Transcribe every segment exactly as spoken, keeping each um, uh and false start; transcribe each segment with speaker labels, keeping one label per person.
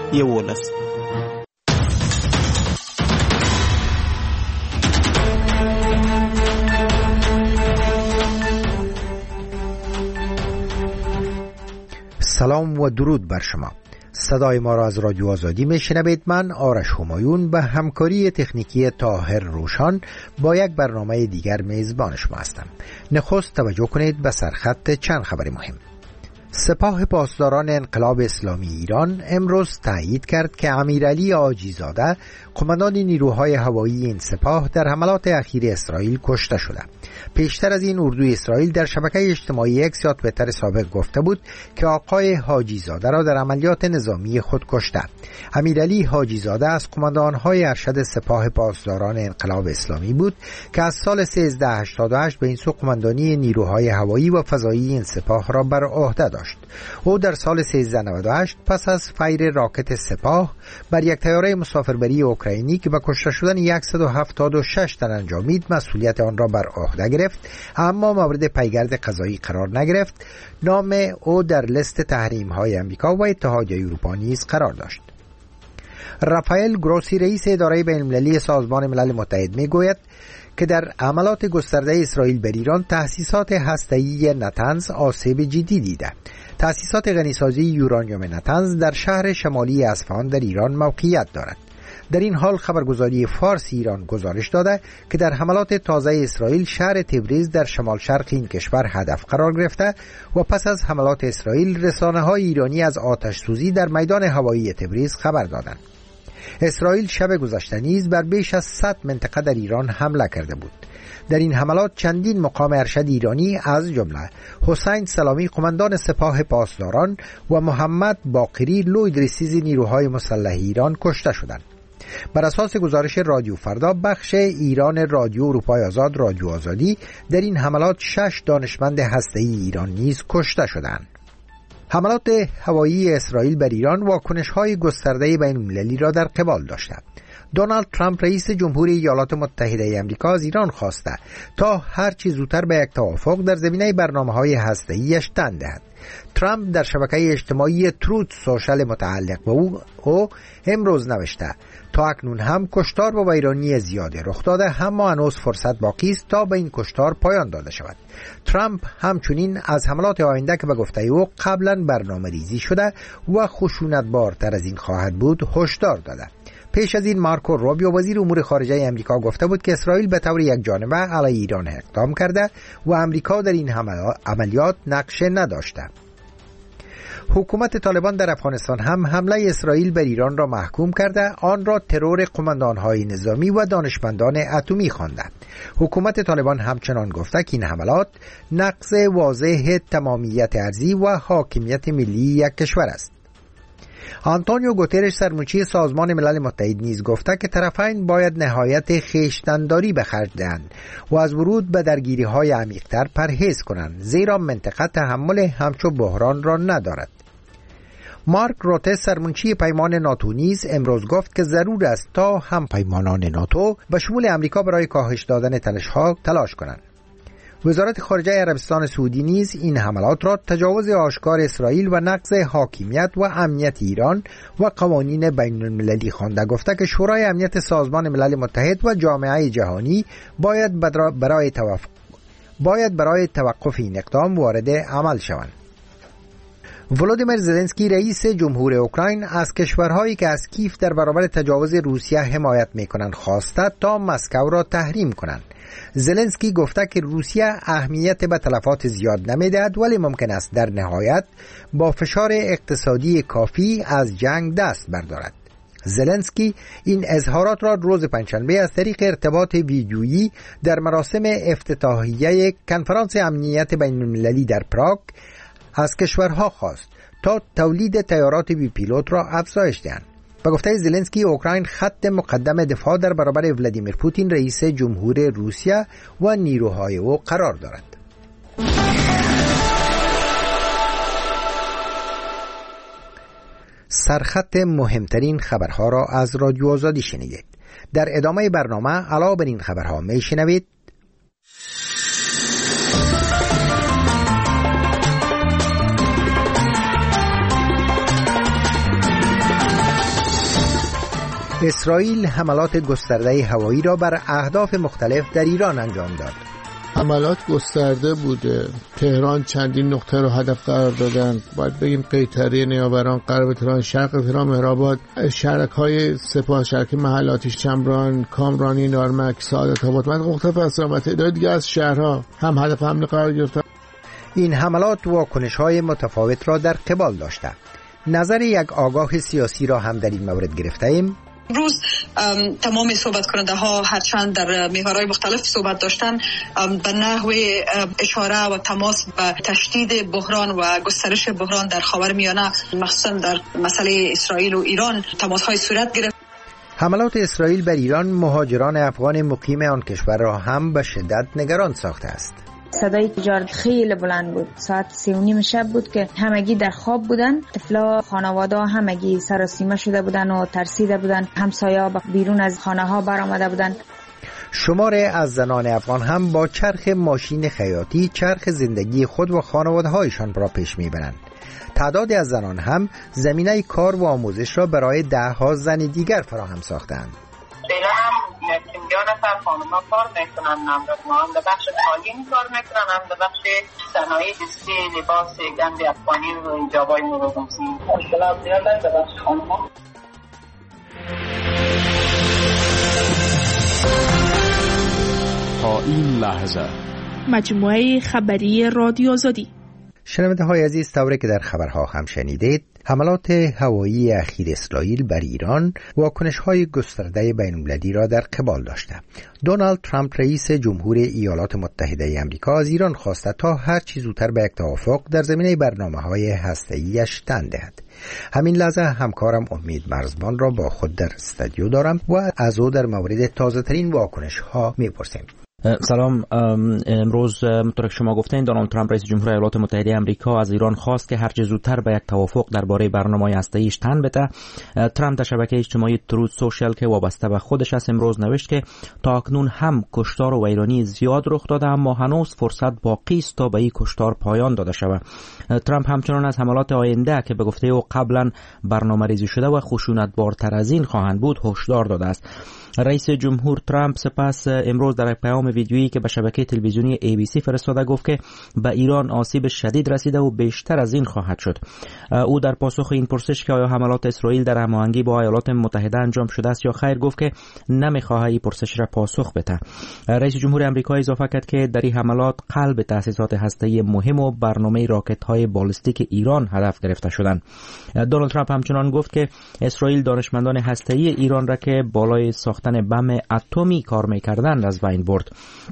Speaker 1: یولس.
Speaker 2: سلام و درود بر شما. صدای ما را از رادیو آزادی میشنوید. من آرش همایون به همکاری تکنیکی طاهر روشان با یک برنامه دیگر میزبان شما هستم. نخست توجه کنید به سرخط چند خبر مهم. سپاه پاسداران انقلاب اسلامی ایران امروز تایید کرد که امیرعلی عاجیزاده قماندان نیروهای هوایی این سپاه در حملات اخیر اسرائیل کشته شده. پیشتر از این اردوی اسرائیل در شبکه اجتماعی اکس یا توییتر سابق گفته بود که آقای حاجیزاده را در عملیات نظامی خود کشته. امیرعلی حاجیزاده از قماندانهای ارشد سپاه پاسداران انقلاب اسلامی بود که از سال سیزده هشتاد و هشت به این سو قماندانی نیروهای هوایی و فضایی این سپاه را بر عهده داشت. او در سال سیزده نود و هشت پس از فیر راکت سپاه بر یک طیاره مسافربری اوکراینی که به کشته شدن صد و هفتاد و شش تن انجامید مسئولیت آن را بر عهده گرفت، اما مورد پیگرد قضایی قرار نگرفت. نام او در لست تحریم‌های آمریکا و اتحادیه اروپا نیز قرار داشت. رافائل گروسی رئیس اداره بین‌المللی سازمان ملل متحد میگوید که در عملات گسترده اسرائیل بر ایران تأسیسات هسته‌ای نتنز آسیب جدی دیده. تأسیسات غنیسازی یورانیوم نتنز در شهر شمالی اصفهان در ایران موقعیت دارد. در این حال خبرگزاری فارس ایران گزارش داده که در حملات تازه اسرائیل شهر تبریز در شمال شرق این کشور هدف قرار گرفته و پس از حملات اسرائیل رسانه‌های ایرانی از آتش سوزی در میدان هوایی تبریز خبر دادند. اسرائیل شب گذشته نیز بر بیش از صد منطقه در ایران حمله کرده بود. در این حملات چندین مقام ارشد ایرانی از جمله حسین سلامی قماندان سپاه پاسداران و محمد باقری لویدریسیز نیروهای مسلح ایران کشته شدند. بر اساس گزارش رادیو فردا بخش ایران رادیو اروپای آزاد رادیو آزادی در این حملات شش دانشمند هسته‌ای ایران نیز کشته شدند. حملات هوایی اسرائیل بر ایران واکنش‌های گسترده بین‌المللی را در قبال داشته. دونالد ترامپ رئیس جمهوری ایالات متحده آمریکا از ایران خواسته تا هر چه زودتر به یک توافق در زمینه برنامه‌های هسته‌ایش تن دهد. ترامپ در شبکه اجتماعی تروت سوشال متعلق به او, او امروز نوشته تا اکنون هم کشتار و ویرانی زیاده رخ داده، اما هنوز فرصت باقی است تا به این کشتار پایان داده شود. ترامپ همچنین از حملات آینده که به گفته او قبلا برنامه ریزی شده و خشونت‌بارتر از این خواهد بود هشدار داده. پیش از این مارکو روبیو وزیر امور خارجه آمریکا گفته بود که اسرائیل به طور یکجانبه علیه ایران اقدام کرده و آمریکا در این عملیات نقش نداشته. حکومت طالبان در افغانستان هم حمله اسرائیل بر ایران را محکوم کرده، آن را ترور قماندان‌های نظامی و دانشمندان اتمی خوانده. حکومت طالبان همچنان گفته که این حملات نقض واضح تمامیت ارضی و حاکمیت ملی یک کشور است. آنتونیو گوترش سرمنشی سازمان ملل متحد نیز گفته که طرفین باید نهایت خویشتن‌داری به خرج دهند و از ورود به درگیری‌های عمیق‌تر پرهیز کنند، زیرا منطقه تحمل همچو بحران را ندارد. مارک روته سرمنشی پیمان ناتو نیز امروز گفت که ضرور است تا هم پیمانان ناتو به شمول امریکا برای کاهش دادن تنش‌ها تلاش کنند. وزارت خارجه عربستان سعودی نیز این حملات را تجاوز آشکار اسرائیل و نقض حاکمیت و امنیت ایران و قوانین بین المللی خوانده، گفته که شورای امنیت سازمان ملل متحد و جامعه جهانی باید برای توافق باید برای توقف این اقدام وارد عمل شوند. ولودیمیر زلنسکی رئیس جمهور اوکراین از کشورهایی که از کیف در برابر تجاوز روسیه حمایت می‌کنند خواسته تا مسکو را تحریم کنند. زلنسکی گفته که روسیه اهمیت به تلفات زیاد نمی‌دهد، ولی ممکن است در نهایت با فشار اقتصادی کافی از جنگ دست بردارد. زلنسکی این اظهارات را روز پنجشنبه از طریق ارتباط ویدیویی در مراسم افتتاحیه کنفرانس امنیت بین‌المللی در پراگ از کشورها خواست تا تولید طیارات بی پیلوت را افزایش دهند. به گفته زلنسکی اوکراین خط مقدم دفاع در برابر ولادیمیر پوتین رئیس جمهور روسیه و نیروهای او قرار دارد. سرخط مهمترین خبرها را از رادیو آزادی شنیدید. در ادامه برنامه علاوه بر این خبرها می شنوید: اسرائیل حملات گسترده هوایی را بر اهداف مختلف در ایران انجام داد.
Speaker 1: حملات گسترده بوده. تهران چندین نقطه رو هدف قرار دادن. باید بگیم قیطره، نیاوران، غرب تهران، شرق تهران، مهرآباد، شهرک‌های سپاه، شهرک محلاتیش، چمران، کامرانی، نارمک، سعادت آباد، من مختلف هستم و تعداد دیگه از شهرها هم هدف حمله قرار گرفتن.
Speaker 2: این حملات واکنش‌های متفاوت را در قبال داشته. نظر یک آگاه سیاسی را هم در این مورد گرفته‌ایم.
Speaker 3: امروز تمام صحبت کننده ها هرچند در محورهای مختلف صحبت داشتن، به نحو اشاره و تماس به تشدید بحران و گسترش بحران در خاورمیانه، مخصوصا در مسئله اسرائیل و ایران، تماس های صورت گرفت.
Speaker 2: حملات اسرائیل بر ایران مهاجران افغان مقیم آن کشور را هم به شدت نگران ساخته است.
Speaker 4: صدای تجارت خیلی بلند بود. ساعت سی و نیم شب بود که همگی در خواب بودن. طفلا، خانواده همگی سر و سیمه شده بودن و ترسیده بودن. همسایه‌ها بیرون از خانه ها برآمده بودن.
Speaker 2: شماره از زنان افغان هم با چرخ ماشین خیاطی چرخ زندگی خود و خانواده هایشان را پیش میبرند. تعدادی از زنان هم زمینه کار و آموزش را برای ده ها زن دیگر فراهم ساختند.
Speaker 5: فعلا هم پنجاه نفر خانوما کار میکنن، هم در بخش تعلیم کار میکنن، هم در بخش صنایع دستی، لباس گند افغانی و ایجابای نوروزی. مشکلات زیاد در بخش خانوما.
Speaker 6: تا این لحظه
Speaker 7: مجموعه خبری رادیو آزادی.
Speaker 2: شنونده های عزیز، طوری که در خبرها هم شنیدید، حملات هوایی اخیر اسرائیل بر ایران واکنش های گسترده بین‌المللی را در قبال داشته. دونالد ترامپ رئیس جمهور ایالات متحده آمریکا از ایران خواسته تا هر چه زودتر به یک توافق در زمینه برنامه‌های هسته‌ای‌اش تن دهد. همین لحظه همکارم امید مرزبان را با خود در استودیو دارم و از او در مورد تازه‌ترین واکنش ها می‌پرسیم.
Speaker 8: سلام. امروز مطابق شما گفتین دونالد ترامپ رئیس جمهور ایالات متحده آمریکا از ایران خواست که هر چه زودتر به یک توافق درباره برنامه‌های هسته‌ایش تن بده. ترامپ در شبکه اجتماعی تروث سوشال که وابسته به خودش است امروز نوشت که تا اکنون هم کشتار و ویرانی زیاد رخ داده، اما هنوز فرصت باقی است تا به این کشتار پایان داده شود. ترامپ همچنان از حملات آینده که به گفته او قبلا برنامه‌ریزی شده و خشونت‌بارتر از این خواهند بود هشدار داده است. رئیس جمهور ترامپ سپس امروز در یک پیام ویدیویی که به شبکه تلویزیونی ای بی سی فرستاده گفت که به ایران آسیب شدید رسیده و بیشتر از این خواهد شد. او در پاسخ این پرسش که آیا حملات اسرائیل در هماهنگی با ایالات متحده انجام شده است یا خیر، گفت که نمیخواهد این پرسش را پاسخ بده. رئیس جمهور آمریکا اضافه کرد که در این حملات قلب تأسیسات هسته‌ای مهم و برنامه راکت‌های بالستیک ایران هدف گرفته شدند. دونالد ترامپ همچنان گفت که اسرائیل دانشمندان هسته‌ای ایران را که بالای ساختن بم اتمی کار می‌کردند از بین برد.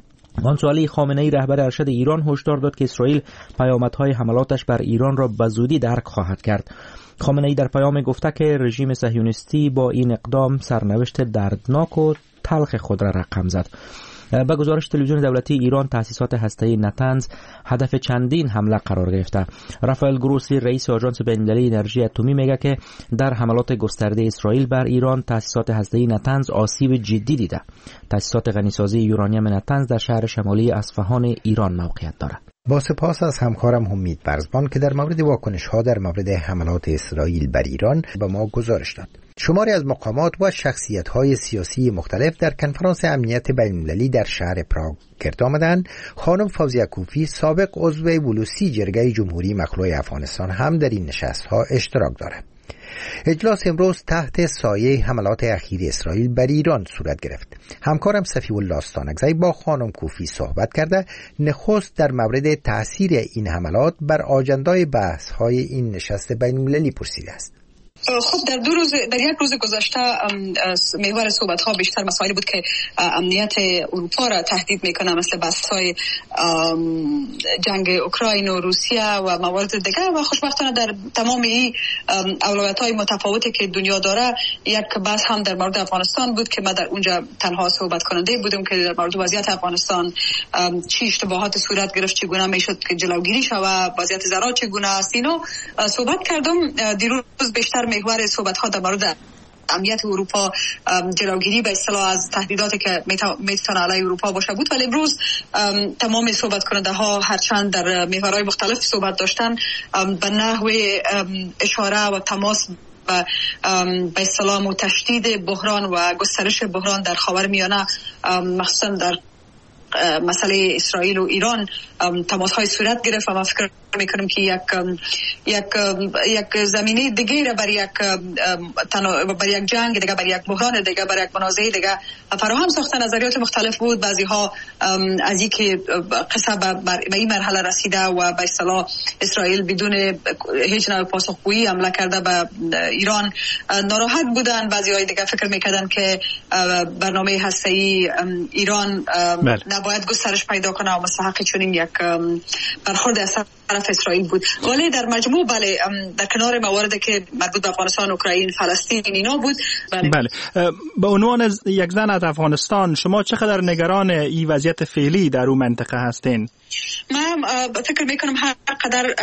Speaker 8: منصور خامنه‌ای رهبر ارشد ایران هشدار داد که اسرائیل پیامدهای حملاتش بر ایران را به زودی درک خواهد کرد. خامنه‌ای در پیام گفته که رژیم صهیونیستی با این اقدام سرنوشت دردناک و تلخ خود را رقم زد. به گزارش تلویزیون دولتی ایران، تأسیسات هسته‌ای نتنز هدف چندین حمله قرار گرفته. رافائل گروسی رئیس آژانس بین‌المللی انرژی اتمی میگه که در حملات گسترده اسرائیل بر ایران تأسیسات هسته‌ای نتنز آسیب جدی دیده. تأسیسات غنیسازی یورانیم نتنز در شهر شمالی اصفهان ایران موقعیت دارد.
Speaker 2: با سپاس از همکارم امید مرزبان که در مورد واکنش ها در مورد حملات اسرائیل بر ایران به ما گزارش داد. شماری از مقامات و شخصیت های سیاسی مختلف در کنفرانس امنیت بین‌المللی در شهر پراگ گرد آمدند. خانم فوزیه کوفی، سابق عضو بلوسی جرگه جمهوری مخلوع افغانستان، هم در این نشست ها اشتراک دارد. اجلاس امروز تحت سایه حملات اخیر اسرائیل بر ایران صورت گرفت. همکارم صفی الله استانکزی با خانم کوفی صحبت کرده نخست در مورد تأثیر این حملات بر آجندای بحث های این نشست بین‌المللی پرسیده است.
Speaker 3: خب در دو روز در یک روز گذشته محور صحبت ها بیشتر مسائل بود که امنیت اروپا را تهدید میکنه، مثل بحث‌های جنگ اوکراین و روسیه و موارد دیگر، و خوشبختانه در تمام این اولویت‌های متفاوتی که دنیا داره یک بحث هم در مورد افغانستان بود که ما در اونجا تنها صحبت کننده بودیم که در مورد وضعیت افغانستان چی اشتباهات صورت گرفت، چگونه میشد که جلوگیری شود، وضعیت زرا چگونه است، اینو صحبت کردم. دیروز بیشتر محور صحبت ها در مورد امنیت اروپا، جلوگیری به اصطلاح از تهدیداتی که میتونه علیه اروپا باشه بود، ولی امروز تمام صحبت کننده ها هرچند در محورهای مختلف صحبت داشتن، به نحو اشاره و تماس به به اصطلاح تشدید بحران و گسترش بحران در خاورمیانه، مخصوصا در مسئله اسرائیل و ایران تماس‌های صورت گرفت و ما فکر میکنم که یک یک یک زمینه دیگه را برای یک برای یک جنگ دیگه، برای یک بحران دیگه، برای یک منازعه دیگه فراهم ساختن. نظریات مختلف بود. بعضی ها از اینکه قصه به این مرحله رسیده و به اصطلاح اسرائیل بدون هیچ نوع پاسخگویی حمله کرده به ایران ناراحت بودن. بعضی های دیگه فکر میکردن که برنامه هسته‌ای ایران نباید گسترش پیدا کنه و مستحق چنین یک برخورد از طرف اسرائیل بود. ولی در مجموع بله، در کنار مواردی که مربوط به افغانستان، اوکراین، فلسطین اینا بود. بله,
Speaker 6: بله. به عنوان یک زن از افغانستان شما چقدر نگران این وضعیت فعلی در اون منطقه هستین؟
Speaker 3: من فکر میکنم هر قدر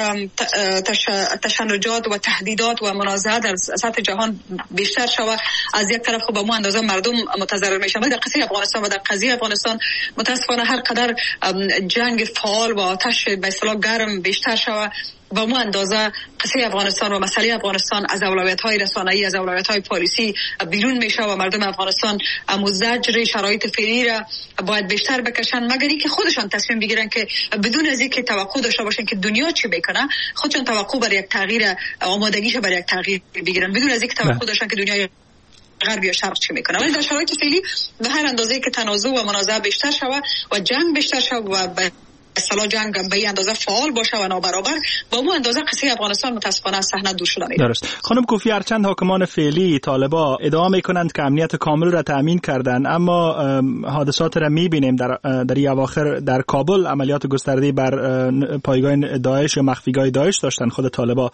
Speaker 3: تشنجات و تهدیدات و منازعه در سطح جهان بیشتر شود، از یک طرف خب به مو اندازه مردم متضرر میشن. در قضیه افغانستان و در قضیه افغانستان متاسفانه هر قدر جنگ فعال و آتش به اصطلاح گرم بیشتر شود، با مو اندازه قضیه افغانستان و مسئله افغانستان از اولویت‌های رسانه‌ای، از اولویت‌های پالیسی بیرون میشه و مردم افغانستان مزجر شرایط فعلی را باید بیشتر بکشن، مگر اینکه خودشان تصمیم بگیرن که بدون از اینکه توقع داشته باشن که دنیا چی بکنه، خودشان توقع برای یک تغییر، آمادگیش برای یک تغییر بگیرن، بدون از اینکه توقع داشتن که دنیا غرب یا شرق چی میکنه. ولی در شرایط فعلی به هر اندازه‌ای که تنازع و منازعه بیشتر شود و جنگ بیشتر شود و اصلا جنگ به این اندازه فعال باشه و نابرابر، با اون اندازه قضیه افغانستان متاسفانه از صحنه دور شده.
Speaker 6: درست. خانم کوفی، هرچند حاکمان فعلی طالبا ادعا میکنند که امنیت کامل را تامین کردن، اما حادثات را میبینیم در در این اواخر در کابل عملیات گسترده بر پایگاه داعش یا مخفیگاه داعش داشتن خود طالبا.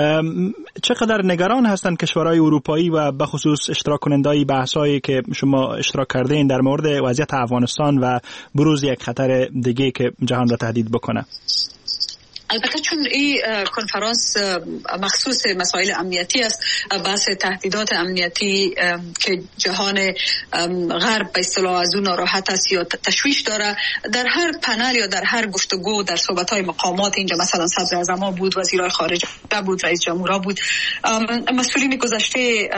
Speaker 6: چقدر نگران هستند کشورهای اروپایی و به خصوص اشتراک کنندگان بحثایی که شما اشتراک کردین در مورد وضعیت افغانستان و بروز یک خطر دیگه که جهان را تهدید بکنه؟
Speaker 3: البته چون این کنفرانس مخصوص مسائل امنیتی است، بحث تهدیدات امنیتی که جهان غرب به اصطلاح از اون ناراحت است یا تشویش داره، در هر پنل یا در هر گفتگو، در صحبت‌های مقامات، اینجا مثلا صدر اعظم بود، وزیرای خارجه بود، رئیس جمهورها بود، مسئولین گذشته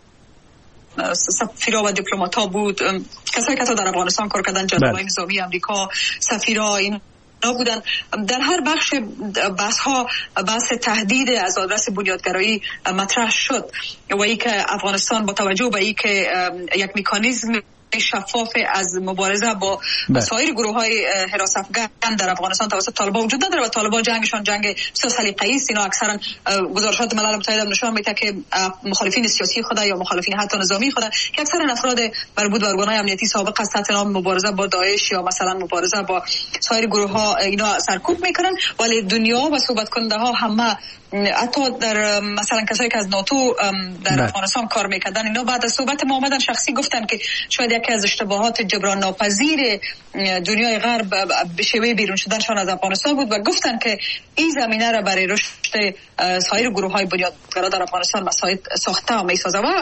Speaker 3: سفیرها و دیپلمات‌ها بود، کسایی که در افغانستان کار کردن، جناب نظامی آمریکا، سفیرها این بودن. در هر بخش بحث ها بحث تهدید از آدرس بنیادگرایی مطرح شد و ای که افغانستان با توجه به ای که یک مکانیزم شفاف از مبارزه با سایر گروه‌های حراس افغان در افغانستان توسط طالبان وجود نداره و طالبان جنگشان جنگ سلیقه‌ای است. اینا اکثرا گزارشات ملل متحد نشان میده که مخالفین سیاسی خود یا مخالفین حتی نظامی خود که اکثرا افراد مربوط به ارگان‌های امنیتی سابق از تحت نام مبارزه با داعش یا مثلا مبارزه با سایر گروه‌ها اینا سرکوب میکنن، ولی دنیا و صحبت کننده ها همه حتی در مثلا کسایی که از ناتو در افغانستان کار میکردن، اینا بعد از صحبت ما اومدن شخصی گفتن که شاید یکی از اشتباهات جبران ناپذیر دنیای غرب به شیوه بیرون شدنشان از افغانستان بود و گفتن که این زمینه را برای رشد سایر گروه‌های بنیادگرا در افغانستان مساعد ساخته و میسازه و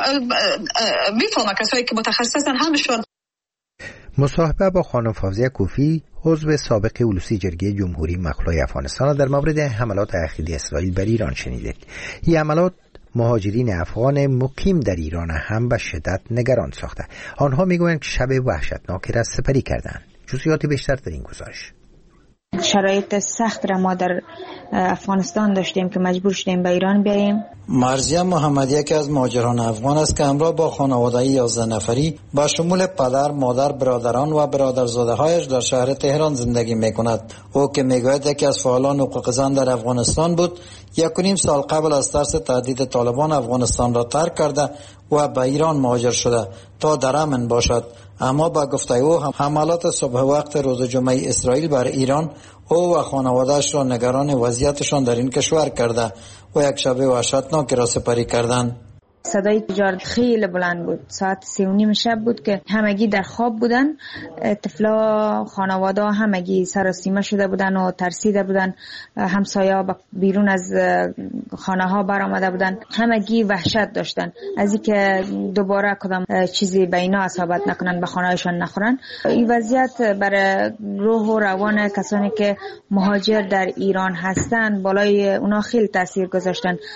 Speaker 3: میفهمه کسایی که متخصص هستن همشون.
Speaker 2: مصاحبه با خانم فوزیه کوفی، عضو سابق اولوسی جرگه جمهوری مخلوع افغانستان، در مورد حملات اخیر اسرائیل بر ایران شنیدید. این حملات مهاجرین افغان مقیم در ایران هم به شدت نگران ساخته. آنها میگویند که شب وحشتناکی را سپری کردند. جزئیات بیشتر در این گزارش.
Speaker 4: شرایط سخت را ما در افغانستان داشتیم که مجبور شدیم به ایران بیاییم.
Speaker 9: مرضیه محمدی یکی از مهاجران افغان است که همراه با خانواده یازده نفری با شمول پدر، مادر، برادران و برادرزاده‌هایش در شهر تهران زندگی می‌کند. او که می‌گوید یکی از فعالان حقوق زن در افغانستان بود، یک و نیم سال قبل از ترس تهدید طالبان افغانستان را ترک کرده و به ایران مهاجر شده تا در امن باشد. اما با گفته او حملات صبح وقت روز جمعه اسرائیل بر ایران او و خانواده‌اش را نگران وضعیتشان در این کشور کرده و یک شب وحشتناک را سپری کردند.
Speaker 4: صدای تجارت خیلی بلند بود. ساعت سی و نیم شب بود که همگی در خواب بودن. طفلا خانواده همگی سراسیمه شده بودن و ترسیده بودن. همسایه بیرون از خانه ها برآمده بودن. همگی وحشت داشتن از اینکه دوباره کدام چیزی به اینا اصابت نکنن، به خانه‌شان نخورن. این وضعیت برای روح و روان کسانی که مهاجر در ایران هستن بالای اونا خیلی تاثیر گذاشتن.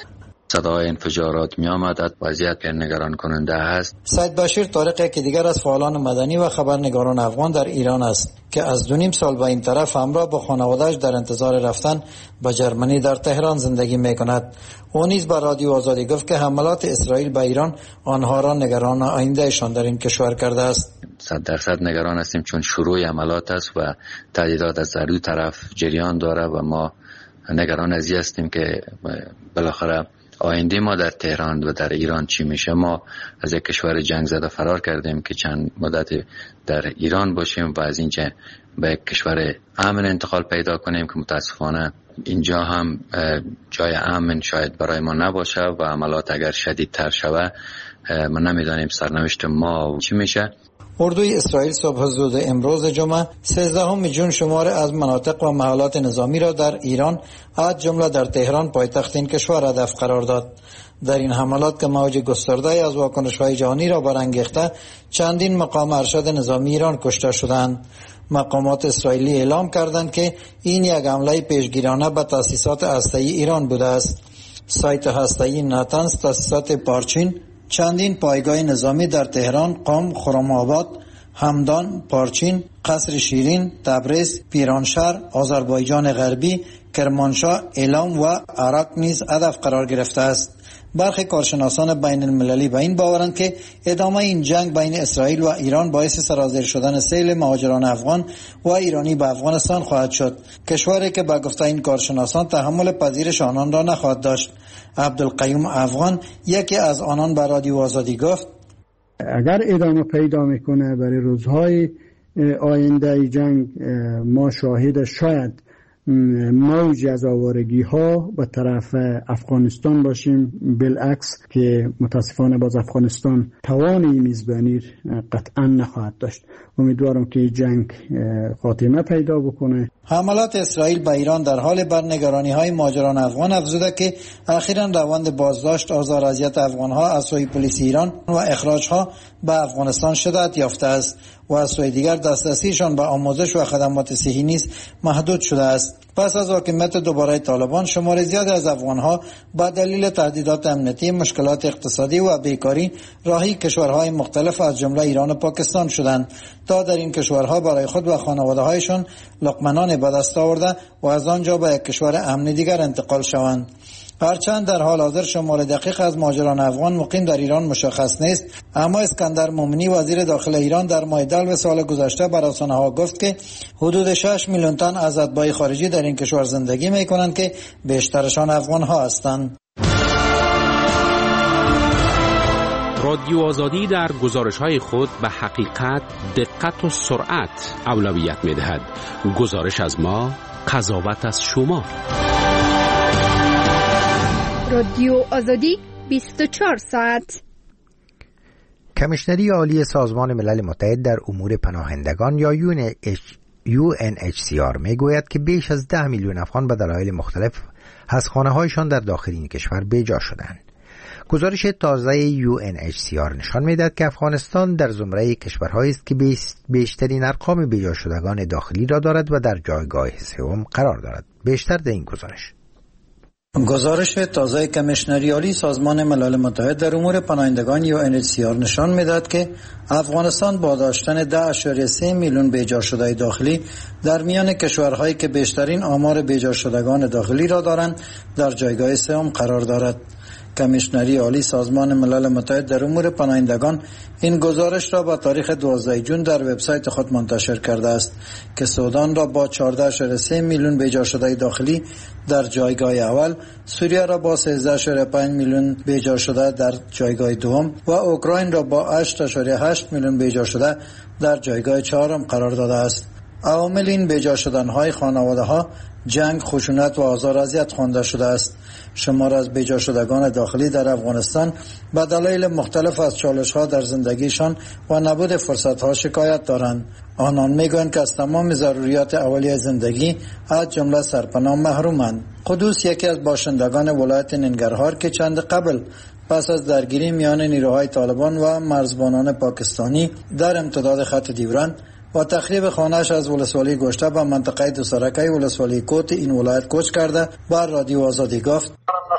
Speaker 10: صدای انفجارات می آمد. وضعیت نگران کننده است.
Speaker 9: سید بشیر طارق که دیگر از فعالان مدنی و خبرنگاران افغان در ایران است که از دو نیم سال به این طرف همراه با خانواده‌اش در انتظار رفتن به جرمنی در تهران زندگی می کند. او نیز به رادیو آزادی گفت که حملات اسرائیل به ایران آنها را نگران آیندهشان در این کشور کرده است.
Speaker 10: صد درصد نگران هستیم چون شروع عملات است و تهدیدات از هر دو طرف جریان داره و ما نگران از این هستیم که بالاخره آینده ما در تهران و در ایران چی میشه. ما از یک کشور جنگ زده فرار کردیم که چند مدت در ایران باشیم و از اینجا به یک کشور امن انتقال پیدا کنیم که متاسفانه اینجا هم جای امن شاید برای ما نباشه و عملات اگر شدیدتر شود ما نمیدانیم سرنوشت ما چی میشه.
Speaker 9: اردوی اسرائیل صبح زود امروز جمعه سیزدهم ژوئن شمار از مناطق و محلات نظامی را در ایران از جمله در تهران پایتخت این کشور هدف قرار داد. در این حملات که موج گسترده از واکنش‌های جهانی را برانگیخته چندین مقام ارشد نظامی ایران کشته شدند. مقامات اسرائیلی اعلام کردند که این یک حمله پیشگیرانه به تأسیسات هسته‌ای ایران بوده است. سایت هسته‌ای ناتنز، تأسیسات پارچین، چندین پایگاه نظامی در تهران، قم، خرم‌آباد، همدان، پارچین، قصر شیرین، تبریز، پیرانشهر، آذربایجان غربی، کرمانشاه، اعلام و عراق نیز هدف قرار گرفته است. برخی کارشناسان بین المللی به این باورند که ادامه این جنگ بین اسرائیل و ایران باعث سرازیر شدن سیل مهاجران افغان و ایرانی به افغانستان خواهد شد، کشوری که به گفته این کارشناسان تحمل پذیرش آنان را نخواهد داشت. عبدالقیوم افغان یکی از آنان به رادیو آزادی گفت
Speaker 11: اگر ادامه پیدا میکنه برای روزهای آینده جنگ ما شاهد شاید موج از آوارگی ها به طرف افغانستان باشیم، بالعکس که متاسفانه باز افغانستان توانی میزبانی قطعا نخواهد داشت. امیدوارم که جنگ خاتمه پیدا بکنه.
Speaker 9: حملات اسرائیل به ایران در حال برنگرانی های مهاجران افغان افزوده که اخیراً روند بازداشت، آزار و اذیت افغان ها از سوی پلیس ایران و اخراج ها به افغانستان شدت یافته است و از سوی دیگر دسترسیشان به آموزش و خدمات صحی نیز محدود شده است. پس از حاکمیت دوباره طالبان شمار زیادی از افغانها با دلیل تهدیدات امنیتی، مشکلات اقتصادی و بیکاری راهی کشورهای مختلف از جمله ایران و پاکستان شدند تا در این کشورها برای خود و خانواده‌هایشان لقمنان به دست آورده و از آنجا به یک کشور امنی دیگر انتقال شوند. هرچند در حال حاضر شمار دقیق از مهاجران افغان مقیم در ایران مشخص نیست، اما اسکندر مومنی وزیر داخل ایران در ماه دلو سال گذشته بر رسانه‌ها گفت که حدود شش میلیون تن از اتباع خارجی در این کشور زندگی می‌کنند که بیشترشان افغان‌ها هستند.
Speaker 12: رادیو آزادی در گزارش‌های خود به حقیقت، دقت و سرعت اولویت می‌دهد. گزارش از ما، قضاوت از شما.
Speaker 7: رادیو آزادی بیست و چهار ساعت.
Speaker 2: کمیشنری عالی سازمان ملل متحد در امور پناهندگان یا یو ان اچ سی آر میگوید که بیش از ده میلیون افغان به دلایل مختلف از خانه‌هایشان در داخل این کشور بیجا شدند. گزارش تازه یو ان اچ سی آر نشان می‌دهد که افغانستان در زمره کشورهایی است که بیشترین ارقام بیجا شدگان داخلی را دارد و در جایگاه سوم قرار دارد. بیشتر در این گزارش.
Speaker 9: گزارش تازه کمیشنری عالی سازمان ملل متحد در امور پناهندگان یو ان اچ سی آر نشان می‌دهد که افغانستان با داشتن ده ممیز سه میلیون بیجا شده داخلی در میان کشورهایی که بیشترین آمار بیجا شدگان داخلی را دارند در جایگاه سوم قرار دارد. کمیشنری عالی سازمان ملل متحد در امور پناهندگان این گزارش را با تاریخ دوازدهم ژوئن در وبسایت خود منتشر کرده است که سودان را با چهارده ممیز سه میلیون بیجا شده داخلی در جایگاه اول، سوریه را با سیزده ممیز پنج میلیون بیجا شده در جایگاه دوم و اوکراین را با هشت ممیز هشت میلیون بیجا شده در جایگاه چهارم قرار داده است. عوامل این بیجا شدن‌های خانواده‌ها جنگ، خشونت و آزار و اذیت خوانده شده است. شمار از بیجا شدگان داخلی در افغانستان به دلایل مختلف از چالش‌ها در زندگیشان و نبود فرصت‌ها شکایت دارند. آنان میگویند که از تمام ضروریات اولیه زندگی از جمله سرپناه محرومند. قدوس یکی از باشندگان ولایت ننگرهار که چند قبل پس از درگیری میان نیروهای طالبان و مرزبانان پاکستانی در امتداد خط ډیورند و تخریب خانه‌اش از ولسوالی گشته به منطقه دو سرکه ولسوالی کوت این ولایت کوچ کرده، بر رادیو آزادی گفت: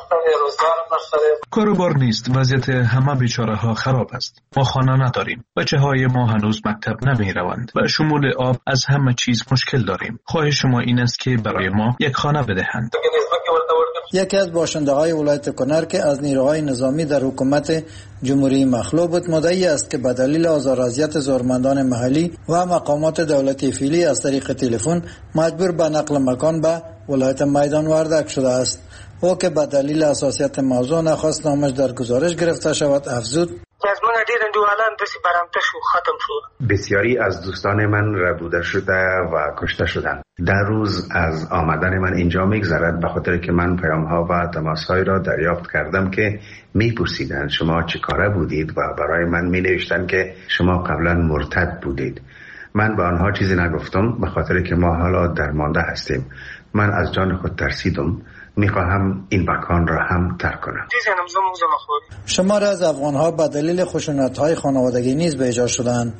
Speaker 13: کار و بار نیست. وضعیت همه بیچاره ها خراب است. ما خانه نداریم. بچه های ما هنوز مکتب نمی روند و شمول آب از همه چیز مشکل داریم. خواهش شما این است که برای ما یک خانه بدهند.
Speaker 9: یکی از باشنده های ولایت کنر که از نیروهای نظامی در حکومت جمهوری مخلوع بود مدعی است که به دلیل آزار و اذیت زورمندان محلی و مقامات دولتی فعلی از طریق تلفن مجبور به نقل مکان به ولایت میدان وردک شده است. او که به دلیل حساسیت موضوع نخواست نامش در گزارش گرفته شود افزود:
Speaker 14: از من دیدن دوالان دسی برامته شو ختم شد.
Speaker 15: بسیاری از دوستان من ربوده شده و کشته شدند. در روز از آمدن من اینجا میگذرد به خاطر که من پیام ها و تماس های را دریافت کردم که میپرسیدند شما چه کاره بودید و برای من می نوشتند که شما قبلا مرتد بودید. من به آنها چیزی نگفتم به خاطر که ما حالا درمانده هستیم. من از جان خود ترسیدم. میخواهم این مکان را هم ترک کنم.
Speaker 9: شمار از افغان‌ها به دلیل خشونت‌های خانوادگی نیز به اجازه شدند.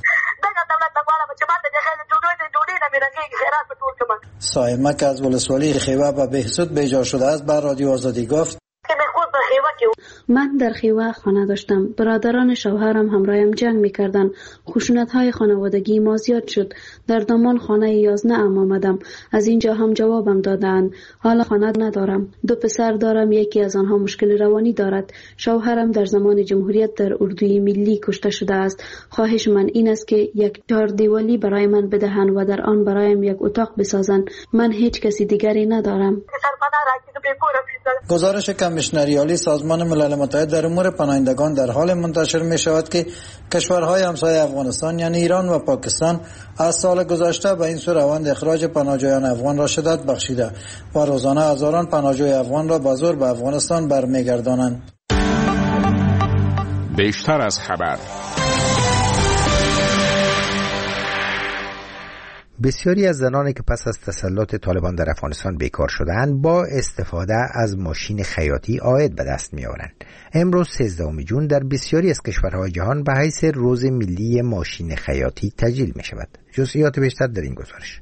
Speaker 9: سایمه که از ولسوالی خیوه به بهسود به اجازه شده است بر رادیو آزادی گفت:
Speaker 16: من در خیوه خانه داشتم. برادران شوهرم همراهم جنگ میکردن. خشونت های خانوادگی ما زیاد شد. در دامان خانه یازده ام آمدم. از اینجا هم جوابم دادن. حالا خانه ندارم. دو پسر دارم. یکی از آنها مشکل روانی دارد. شوهرم در زمان جمهوریت در اردوی ملی کشته شده است. خواهش من این است که یک چهار دیوالی برای من بدهند و در آن برایم یک اتاق بسازند. من هیچ کسی دیگری ندارم.
Speaker 9: گزارش کمیشنری عالی سازمان ملل متحد در امور پناهندگان در حال منتشر می شود که کشورهای همسایه افغانستان یعنی ایران و پاکستان از سال گذشته به این سو روند اخراج پناهجویان افغان را شدت بخشیده و روزانه هزاران پناهجوی افغان را به زور به افغانستان برمیگردانند.
Speaker 12: بیشتر از خبر.
Speaker 2: بسیاری از زنانی که پس از تسلط طالبان در افغانستان بیکار شدند با استفاده از ماشین خیاطی عاید به دست می‌آورند. امروز سیزدهم جون در بسیاری از کشورهای جهان به حیث روز ملی ماشین خیاطی تجلیل می‌شود. جزئیات بیشتر در این گزارش.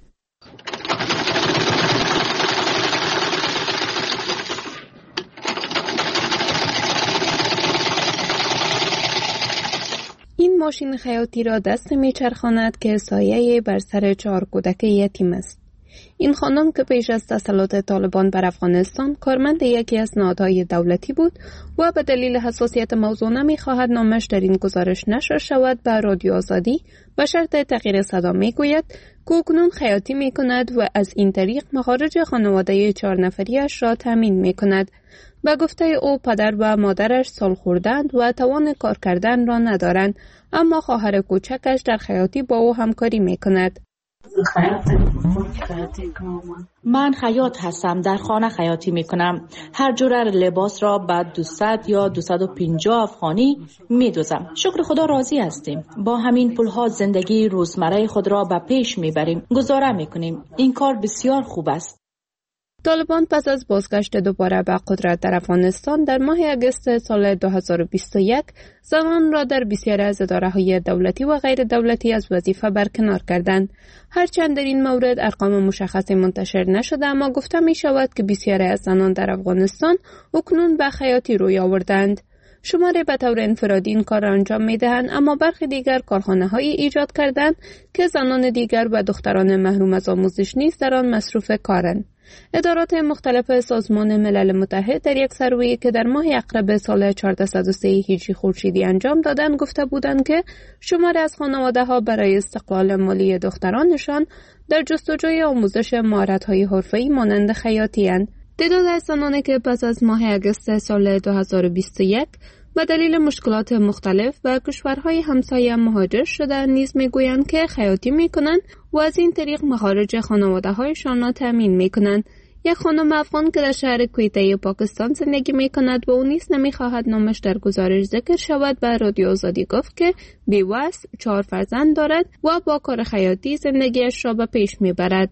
Speaker 17: این ماشین خیاطی را دست میچرخاند که سایه بر سر چهار کودک یتیم است. این خانم که پیش از تسلط طالبان بر افغانستان کارمند یکی از نهادهای دولتی بود و به دلیل حساسیت موضوع نمیخواهد نامش در این گزارش نشر شود به رادیو آزادی به شرط تغییر صدا میگوید که اکنون خیاطی میکند و از این طریق مخارج خانواده چهار نفریش را تامین میکند. به گفته او پدر و مادرش سال خوردند و توان کار کردن را ندارند، اما خواهر کوچکش در خیاطی با او همکاری میکند.
Speaker 18: من خیاط هستم. در خانه خیاطی میکنم. هر جور لباس را به دویست یا دویست و پنجاه افغانی میدوزم. شکر خدا راضی هستیم. با همین پولها زندگی روزمره خود را به پیش میبریم. گزاره میکنیم. این کار بسیار خوب است.
Speaker 17: طالبان پس از بازگشت دوباره به قدرت در افغانستان در ماه اگست سال دو هزار و بیست و یک زنان را در بسیاری از اداره‌های دولتی و غیر دولتی از وظیفه برکنار کردند. هرچند در این مورد ارقام مشخصی منتشر نشده، اما گفته می شود که بسیاری از زنان در افغانستان اکنون به خیاطی روی آوردند. شماری به طور انفرادی این کار را انجام می دهند، اما برخی دیگر کارخانه هایی ایجاد کردند که زنان دیگر و دختران محروم از آموزش نیز در آن مصروف کارند. ادارات مختلف سازمان ملل متحد در یک سروی که در ماه اقرب سال چهارصد و سه هجری خورشیدی انجام دادند گفته بودند که شماری از خانواده‌ها برای استقلال مالی دخترانشان در جستجوی آموزش مهارت‌های حرفه‌ای مانند خیاطی اند. تعداد از زنانی که پس از ماه اگست سال دو هزار و بیست و یک به دلیل مشکلات مختلف و کشورهای همسایه مهاجر شده نیز میگویند که خیاطی میکنند و از این طریق مخارج خانواده‌هایشان را تامین میکنند. یک خانم افغان که در شهر کویته پاکستان زندگی میکند و او نیز نمیخواهد نامش در گزارش ذکر شود به رادیو آزادی گفت که بیوه است، چهار فرزند دارد و با کار خیاطی زندگیش را به پیش میبرد.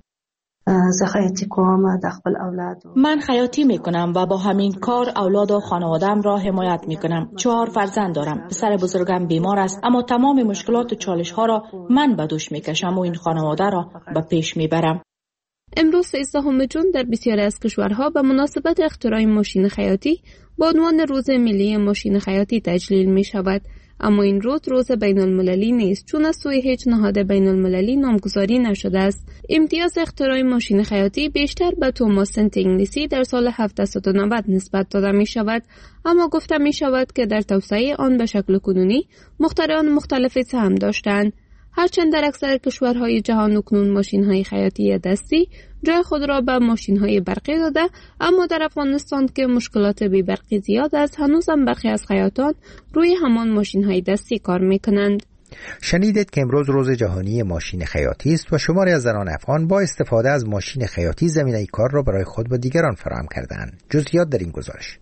Speaker 18: من خیاطی میکنم و با همین کار اولاد و خانوادم را حمایت میکنم. چهار فرزند دارم. پسر بزرگم بیمار است، اما تمام مشکلات و چالش ها را من به دوش میکشم و این خانواده را به پیش میبرم.
Speaker 17: امروز سیزدهم جون در بسیاری از کشورها به مناسبت اختراع ماشین خیاطی با عنوان روز ملی ماشین خیاطی تجلیل می شود. اما این روز روز بین المللی نیست، چون از سوی هیچ نهاد بین المللی نامگذاری نشده است. امتیاز اختراع ماشین خیاطی بیشتر به توماس سنت انگلیسی در سال هفتصد و نود نسبت داده می شود، اما گفته می شود که در توسعه آن به شکل کنونی مخترعان مختلفی سهم داشتند. هرچند در اکثر کشورهای جهان اکنون ماشین‌های خیاطی دستی جای خود را به ماشین‌های برقی داده، اما در افغانستان که مشکلات بی برقی زیاد است، هنوزم برخی از خیاطان روی همان ماشین‌های دستی کار می‌کنند.
Speaker 2: شنیدید که امروز روز جهانی ماشین خیاطی است و شماری از زنان افغان با استفاده از ماشین خیاطی زمینه کار را برای خود و دیگران فراهم کردند. جزئیات در این گزارش.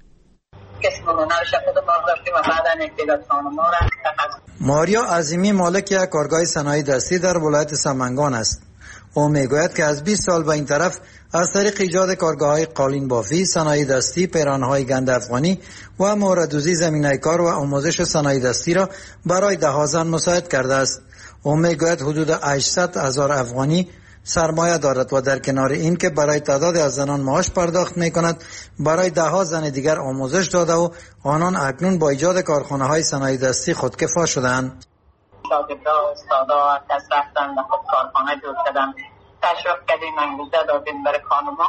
Speaker 9: ماریا عظیمی مالک یک کارگاه صنایع دستی در ولایت سمنگان است. او میگوید که از بیست سال به این طرف از طریق ایجاد کارگاه‌های قالین بافی، صنایع دستی، پیراهن‌های گند افغانی و موردوزی زمینه کار و آموزش صنایع دستی را برای ده زن مساعد کرده است. او میگوید حدود هشتصد هزار افغانی سرمایه دارد و در کنار این که برای تعداد از زنان معاش پرداخت می کند، برای ده ها زن دیگر آموزش داده و آنان اکنون با ایجاد کارخانه های صنایع دستی خودکفا شدند.
Speaker 5: شاگردا، استادا از رفتن و خود کارخانه جور کردن، تشویق کردیم، انگیزه دادیم برای خانوما.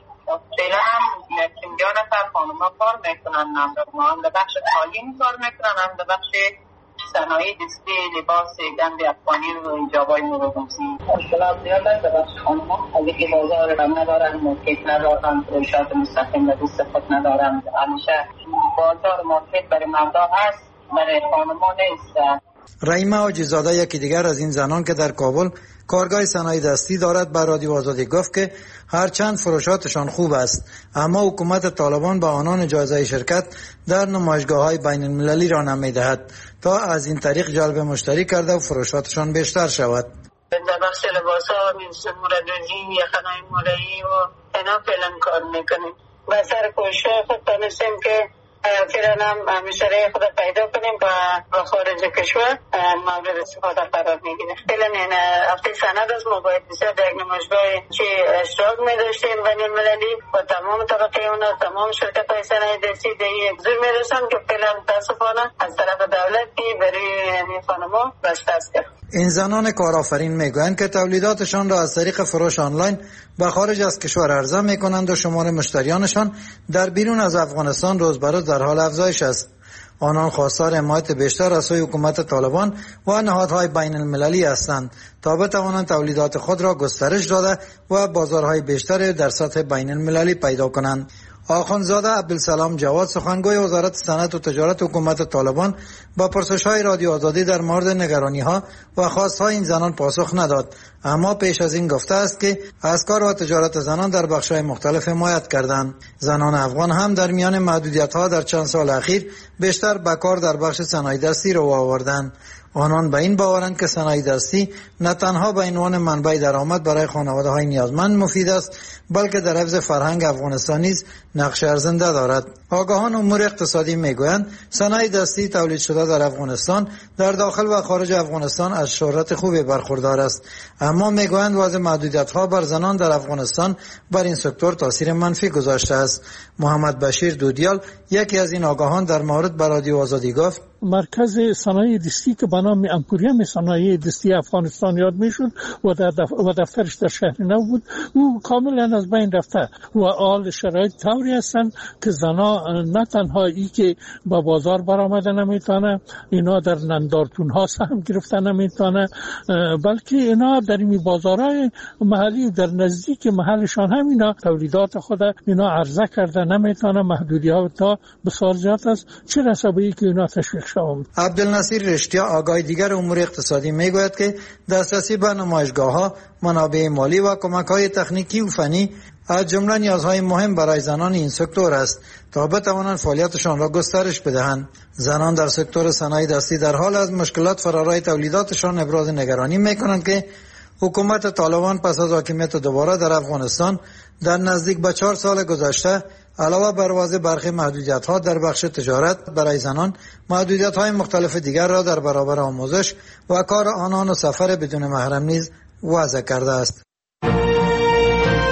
Speaker 5: فعلا هم پنجاه نفر خانوما کار میکنن، هم در ما هم در بخش قالین کار میکنن، هم در بخش صنایع دستی، لباس گند افغانی و ایجابای موروثی. مشکلات زیاد است در بخش خانوما، از اینکه بازار هم ندارن، مارکت ندارن، فروشات مستقیم به دست خود ندارن. همیشه بازار مارکت برای مردا هست، برای خانوما نیست.
Speaker 9: رحیمه حاجی‌زاده یکی دیگر از این زنان که در کابل کارگاه صنایع دستی دارد به رادیو آزادی گفت که هرچند فروشاتشان خوب است، اما حکومت طالبان به آنان اجازه شرکت در نمایشگاه‌های بین المللی را نمی‌دهد تا از این طریق جلب مشتری کرده و فروشاتشان بیشتر شود.
Speaker 14: در بخش لباس‌ها مثل موردوزی، یخنای مولایی و اینا فعلا کار میکنیم. به سر کوشش خود تانستیم که فعلا هم مشتری خود پیدا کنیم و خارج کشور مورد استفاده قرار میگیره. فعلا این هفته سند از ما باید بسیار در یک نمایشگاه چه اشتراک میداشتیم بین المللی و تمام طبقه اونا، تمام شرکت های صنایع دستی در یک زور میرسن که فعلا متاسفانه از طرف دولت که برای این خانما بسته است.
Speaker 9: این زنان کارآفرین میگویند که تولیداتشان را از طریق فروش آنلاین به خارج از کشور عرضه میکنند و شمار مشتریانشان در بیرون از افغانستان روز به روز در حال افزایش است. آنان خواستار حمایت بیشتر از سوی حکومت طالبان و نهادهای بین المللی هستند تا بتوانند تولیدات خود را گسترش داده و بازارهای بیشتر در سطح بین المللی پیدا کنند. آخوندزاده عبدالسلام جواد سخنگوی وزارت صنعت و تجارت حکومت طالبان با پرسش‌های رادیو آزادی در مورد نگرانی‌ها و خواست‌های این زنان پاسخ نداد، اما پیش از این گفته است که از کار و تجارت زنان در بخش‌های مختلف حمایت کردند. زنان افغان هم در میان محدودیت‌ها در چند سال اخیر بیشتر به کار در بخش صنایع دستی رو آوردند. آنان به این باورند که صنایع دستی نه تنها به عنوان منبع درآمد برای خانواده‌های نیازمند مفید است، بلکه در حفظ فرهنگ افغانستان نیز نقش ارزنده دارد. آگاهان امور اقتصادی میگویند صنایع دستی تولید شده در افغانستان در داخل و خارج افغانستان از شهرت خوبی برخوردار است، اما میگویند وضع محدودیت‌ها بر زنان در افغانستان بر این سکتور تاثیر منفی گذاشته است. محمد بشیر دودیال یکی از این آگاهان در مورد به رادیو آزادی گفت:
Speaker 19: مرکز صنایع دستی که به نام امپوریوم صنایع دستی افغانستان یاد میشد و در دف... و دفترش در شهر نو بود، او کاملا از بین رفته و آل شرایط طوری هستند که زنا نه تنها ای که با بازار برآمده نمیتونه، اینا در نندارتون ها سهم گرفته نمیتونه، بلکه اینا در این بازارهای محلی در نزدیک محلشان هم اینا تولیدات خود اینا عرضه کرده نمیتونه. محدودیت ها بسیار زیاد است، چه رسابی که اینا تشویق شوند.
Speaker 9: عبدالنصیر رشتیا آگاه دیگر امور اقتصادی میگوید که دسترسی به نمایشگاه‌ها، منابع مالی و کمک‌های تکنیکی و فنی از جمله نیازهای مهم برای زنان این سکتور است تا بتوانند فعالیتشان را گسترش بدهند. زنان در سکتور صنایع دستی در حال از مشکلات فرارای تولیداتشان ابراز نگرانی میکنند که حکومت طالبان پس از حاکمیت دوباره در افغانستان در نزدیک به چهار سال گذشته علاوه بر وضع برخی محدودیت‌ها در بخش تجارت برای زنان، محدودیت‌های مختلف دیگر را در برابر آموزش و کار آنان و سفر بدون محرم نیز وضع کرده است.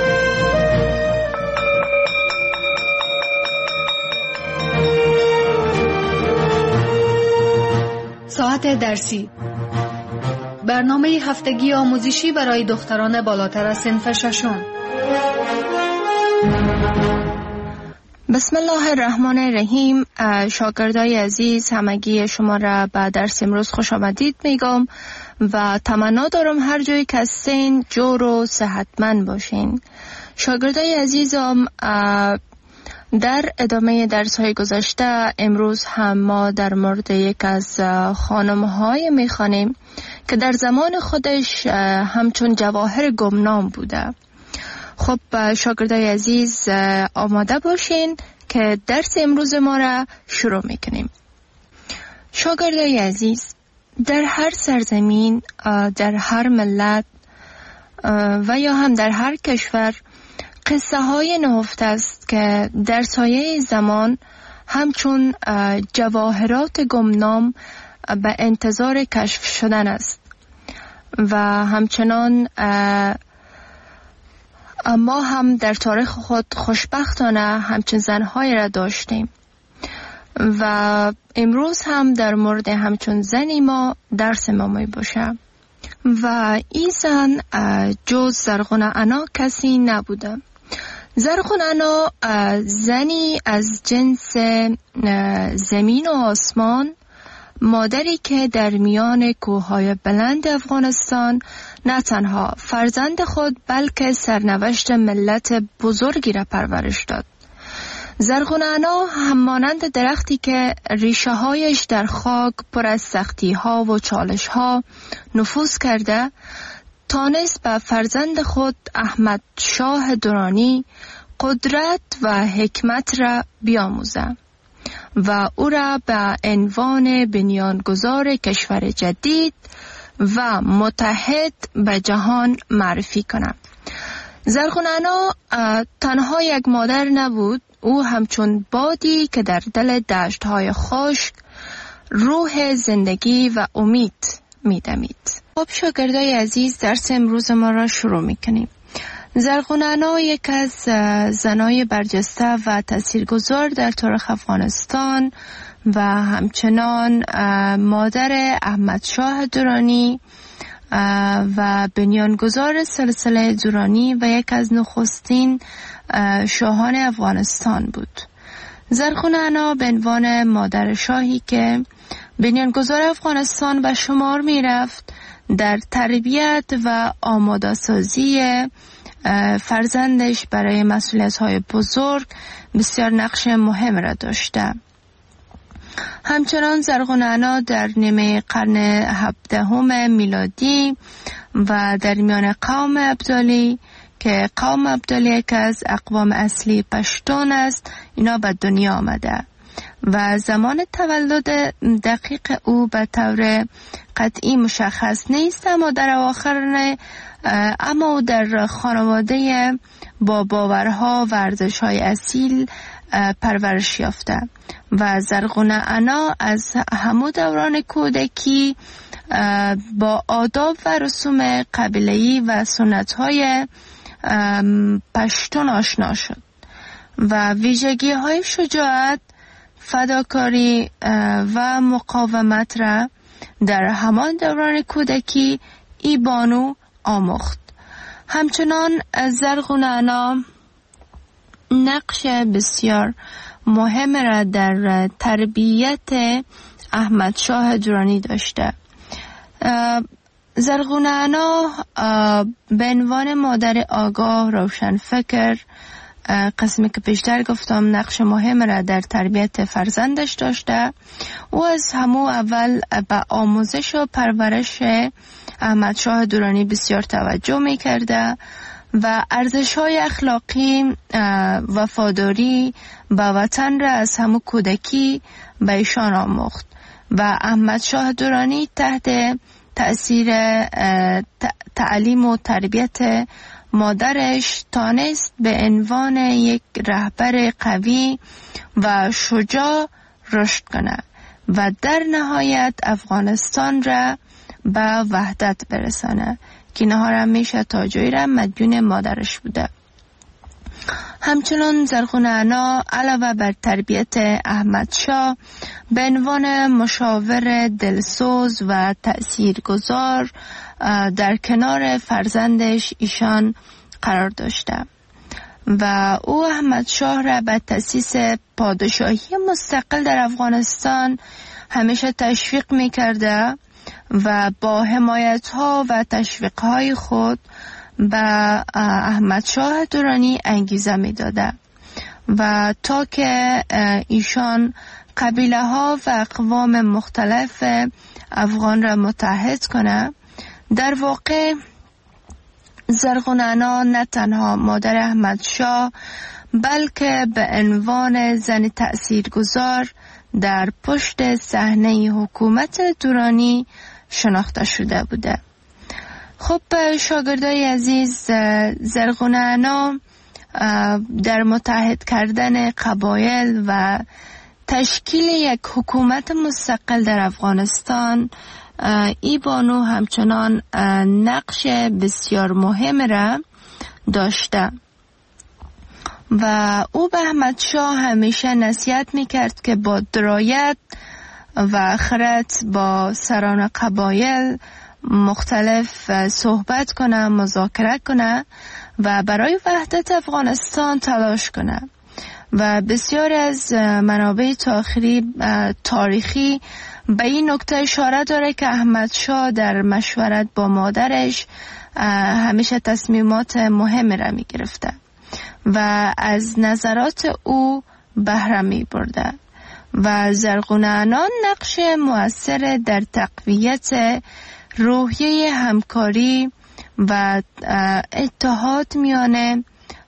Speaker 7: ساعت درسی، برنامه هفتگی آموزشی برای دختران بالاتر از صنف ششم.
Speaker 20: بسم الله الرحمن الرحیم. شاگردای عزیز، همگی شما را به درس امروز خوش آمدید میگم و تمنا دارم هر جایی که هستین جور و صحتمند باشین. شاگردای عزیزم، در ادامه درس های گذشته امروز هم ما در مورد یک از خانم های میخوانیم که در زمان خودش همچون جواهر گمنام بوده. خب شاگردای عزیز آماده باشین که درس امروز ما را شروع میکنیم. شاگردای عزیز، در هر سرزمین، در هر ملت و یا هم در هر کشور قصه های نهفته است که در سایه زمان همچون جواهرات گمنام به انتظار کشف شدن است و همچنان ما هم در تاریخ خود خوشبختانه همچون زنهای را داشتیم و امروز هم در مورد همچون زنی ما درس ما می باشه و این زن جز زرغونه انا کسی نبوده. زرغونه انا زنی از جنس زمین و آسمان، مادری که در میان کوههای بلند افغانستان نه تنها فرزند خود بلکه سرنوشت ملت بزرگی را پرورش داد. زرغونه انا همانند درختی که ریشه هایش در خاک پر از سختی ها و چالش ها نفوذ کرده، تانست به فرزند خود احمد شاه درانی قدرت و حکمت را بیاموزه و او را به عنوان بنیانگذار کشور جدید و متحد به جهان معرفی کنه. زرغونه انا تنها یک مادر نبود، او همچون بادی که در دل دشت‌های خشک روح زندگی و امید می‌دمید. خب شاگردای عزیز، درس امروز ما را شروع می‌کنیم. زرغونه انا یک از زنای برجسته و تاثیرگذار در تاریخ افغانستان و همچنان مادر احمد شاه درانی و بنیانگذار سلسله درانی و یک از نخستین شاهان افغانستان بود. زرغونه انا به عنوان مادر شاهی که بنیانگذار افغانستان به شمار می رفت، در تربیت و آماده سازی فرزندش برای مسئولیت‌های بزرگ بسیار نقش مهم را داشته. همچنان زرغونه انا در نیمه قرن هفدهم میلادی و در میان قوم ابدالی که قوم ابدالی یک از اقوام اصلی پشتون است، اینا به دنیا آمده و زمان تولد دقیق او به طور قطعی مشخص نیست، اما در اواخر اما او در خانواده با باورها و ارزش‌های اصیل پرورش یافته و زرغونه انا از همون دوران کودکی با آداب و رسوم قبیله‌ای و سنت‌های پشتون آشنا شد و ویژگی‌های شجاعت، فداکاری و مقاومت را در همان دوران کودکی ای بانو آموخت. همچنان زرغونه انا نقش بسیار مهم را در تربیت احمد شاه درانی داشته. زرغونه انا به عنوان مادر آگاه، روشن فکر، قسمی که پیشتر گفتم نقش مهم را در تربیت فرزندش داشته. او از همون اول به آموزش و پرورش احمد شاه درانی بسیار توجه می کرده و ارزش‌های اخلاقی، وفاداری به وطن را از همون کودکی به ایشان آموخت و احمد شاه درانی تحت تأثیر تعلیم و تربیت مادرش تانست به عنوان یک رهبر قوی و شجاع رشد کنه و در نهایت افغانستان را به وحدت برسانه که اینها را میشه تا جایی را مدیون مادرش بوده. همچنان زرغون انا علاوه بر تربیت احمد شاه به عنوان مشاور دلسوز و تأثیرگذار در کنار فرزندش ایشان قرار داشته و او احمد شاه را به تأسیس پادشاهی مستقل در افغانستان همیشه تشویق می کرده و با حمایت ها و تشویق های خود به احمد شاه درانی انگیزه می داده و تا که ایشان قبیله ها و اقوام مختلف افغان را متحد کنه. در واقع زرغون انا نه تنها مادر احمد شاه بلکه به عنوان زن تأثیرگذار در پشت صحنه حکومت درانی شناخته شده بوده. خب شاگردای عزیز، زرغون انا در متحد کردن قبایل و تشکیل یک حکومت مستقل در افغانستان ای بانو همچنان نقش بسیار مهم را داشته و او به احمد شاه همیشه نصیحت میکرد که با درایت و خرد با سران قبایل مختلف صحبت کنه، مذاکره کنه و برای وحدت افغانستان تلاش کنه و بسیاری از منابع تاریخی تاریخی به این نکته اشاره داره که احمد شاه در مشورت با مادرش همیشه تصمیمات مهم را می گرفته و از نظرات او بهره می برده و زرغون انا نقش مؤثر در تقویت روحیه همکاری و اتحاد میان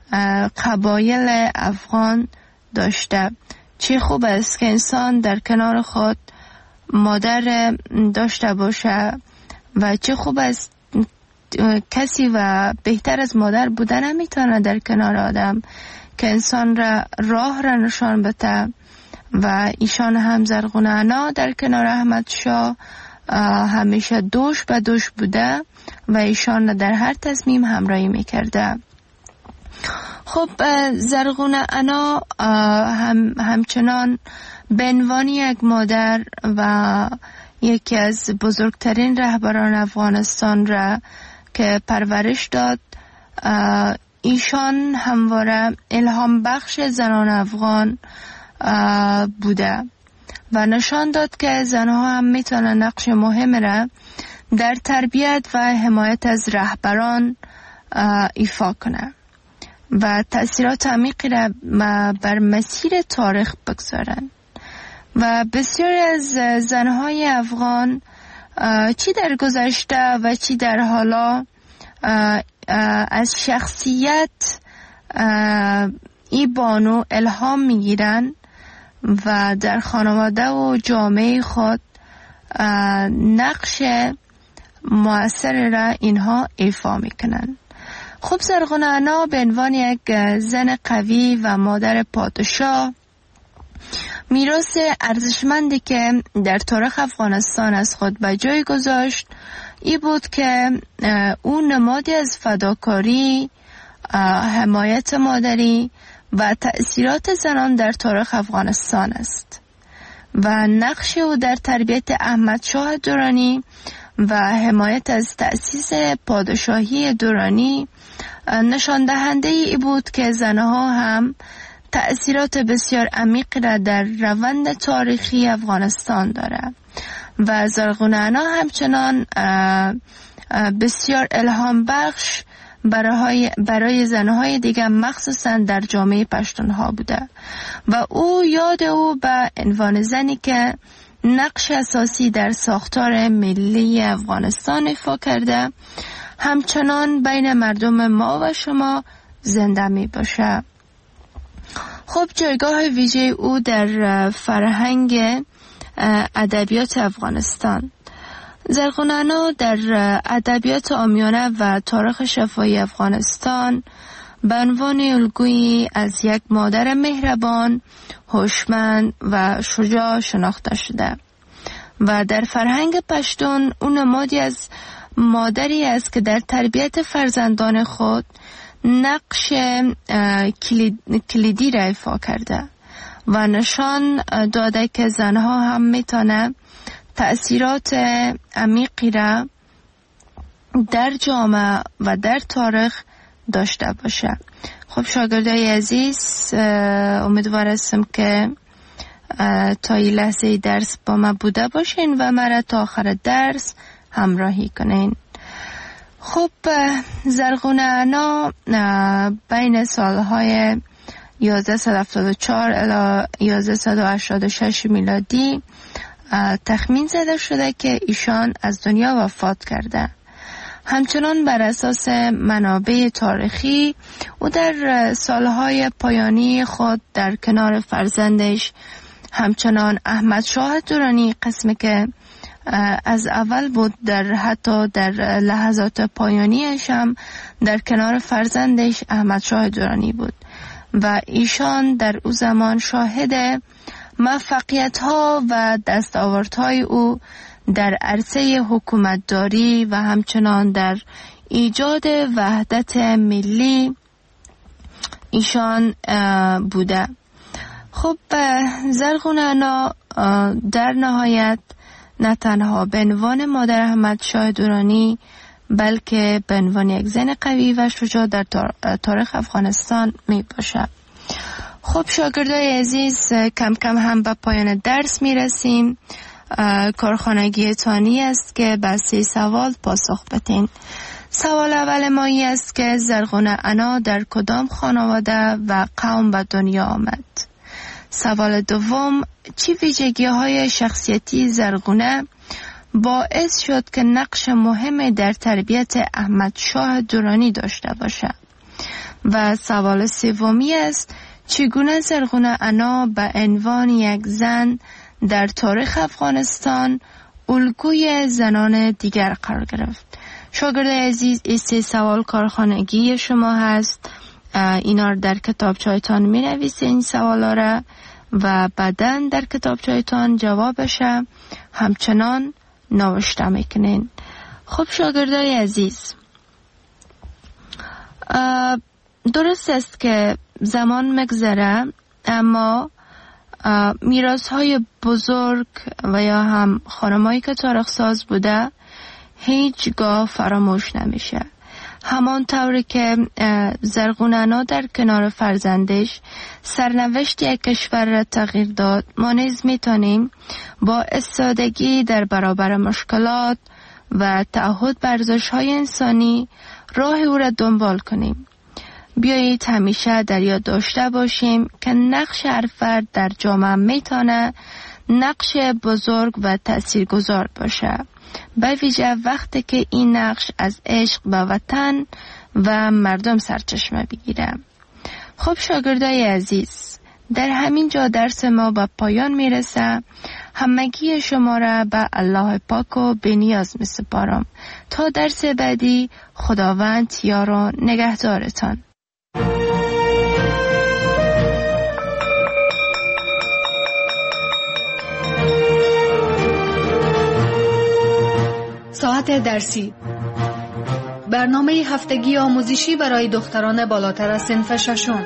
Speaker 20: قبایل افغان داشته. چه خوب است که انسان در کنار خود مادر داشته باشه و چه خوب است کسی و بهتر از مادر بودن نمیتونه در کنار آدم که انسان را راه را نشان بده و ایشان هم زرغون انا در کنار احمد شاه همیشه دوش به دوش بوده و ایشان در هر تصمیم همراهی میکرده. خب زرغون انا هم همچنان به عنوان یک مادر و یکی از بزرگترین رهبران افغانستان را که پرورش داد، ایشان همواره الهام بخش زنان افغان بوده و نشان داد که زنها هم میتونن نقش مهم را در تربیت و حمایت از رهبران ایفا کنه و تأثیرات عمیقی را بر مسیر تاریخ بگذارن و بسیاری از زنهای افغان چی در گذشته و چی در حالا از شخصیت ای بانو الهام میگیرن و در خانواده و جامعه خود نقش مؤثر را اینها ایفا میکنن. خب زرغون انا به عنوان یک زن قوی و مادر پادشاه میراث ارزشمندی که در تاریخ افغانستان از خود به جای گذاشت ای بود که او نمادی از فداکاری، حمایت مادری و تأثیرات زنان در تاریخ افغانستان است و نقش او در تربیت احمد شاه درانی و حمایت از تأسیس پادشاهی درانی نشان دهنده ای بود که زنها هم تأثیرات بسیار عمیق را در روند تاریخی افغانستان دارد و زرغون انا همچنان بسیار الهام بخش برای برای زنهای دیگر مخصوصا در جامعه پشتونها بوده و او یاد او به عنوان زنی که نقش اساسی در ساختار ملی افغانستان ایفا کرده همچنان بین مردم ما و شما زنده می باشه. خب جایگاه ویژه او در فرهنگ ادبیات افغانستان. زرغون انا در ادبیات عامیانه و تاریخ شفاهی افغانستان به عنوان الگویی از یک مادر مهربان، هوشمند و شجاع شناخته شده و در فرهنگ پشتون او نمادی از مادری است که در تربیت فرزندان خود نقش کلیدی را ایفا کرده و نشان داده که زنها هم میتونه تأثیرات عمیقی را در جامعه و در تاریخ داشته باشه. خب شاگردای عزیز، امیدوار هستم که تا این لحظه درس با ما بوده باشین و مرا تا آخر درس همراهی کنین. خب زرغونه انا بین سالهای یازده هفتاد و چهار الی یازده هشتاد و شش میلادی تخمین زده شده که ایشان از دنیا وفات کرده. همچنان بر اساس منابع تاریخی او در سالهای پایانی خود در کنار فرزندش همچنان احمد شاه درانی، قسمی که از اول بود، در حتی در لحظات پایانیش هم در کنار فرزندش احمد شاه درانی بود و ایشان در او زمان شاهد موفقیت ها و دستاوردهای او در عرصه حکومتداری و همچنان در ایجاد وحدت ملی ایشان بوده. خب زرغونه انا در نهایت نه تنها به عنوان مادر احمد شاه درانی بلکه به عنوان یک زن قوی و شجاع در تاریخ افغانستان می باشد. خب شاگردای عزیز، کم کم هم به پایان درس می رسیم. کارخانگی تانی است که به سه سوال پاسخ بدین. سوال اول ما این است که زرغونه انا در کدام خانواده و قوم به دنیا آمد؟ سوال دوم، چی ویژگی های شخصیتی زرغونه باعث شد که نقش مهم در تربیت احمد شاه درانی داشته باشد؟ و سوال سومی است، چگونه زرغونه انا به عنوان یک زن در تاریخ افغانستان الگوی زنان دیگر قرار گرفت؟ شاگرد عزیز، این سه سوال کارخانگی شما هست. اینا رو در کتابچه‌تان می نویسین این سوالا را و بعداً در کتابچه‌تان جوابش همچنان نوشته میکنین. خب شاگردای عزیز، درست است که زمان مگذره اما میراث های بزرگ و یا هم خانمایی که تاریخ ساز بوده هیچگاه فراموش نمیشه. همان طوری که زرغونه انا در کنار فرزندش سرنوشت یک کشور را تغییر داد، ما نیز میتونیم با استادگی در برابر مشکلات و تعهد بر ارزش‌های انسانی راه او را دنبال کنیم. بیایید همیشه در یاد داشته باشیم که نقش هر فرد در جامعه میتونه نقش بزرگ و تاثیرگذار باشه، به ویژه وقتی که این نقش از عشق به وطن و مردم سرچشمه بگیره. خب شاگردای عزیز، در همین جا درس ما به پایان میرسه. همگی شما را به الله پاک و بی‌نیاز می سپارم. تا درس بعدی، خداوند یار و نگهدارتان.
Speaker 7: ساعت درسی، برنامه هفتگی آموزشی برای دختران بالاتر از صنف ششم.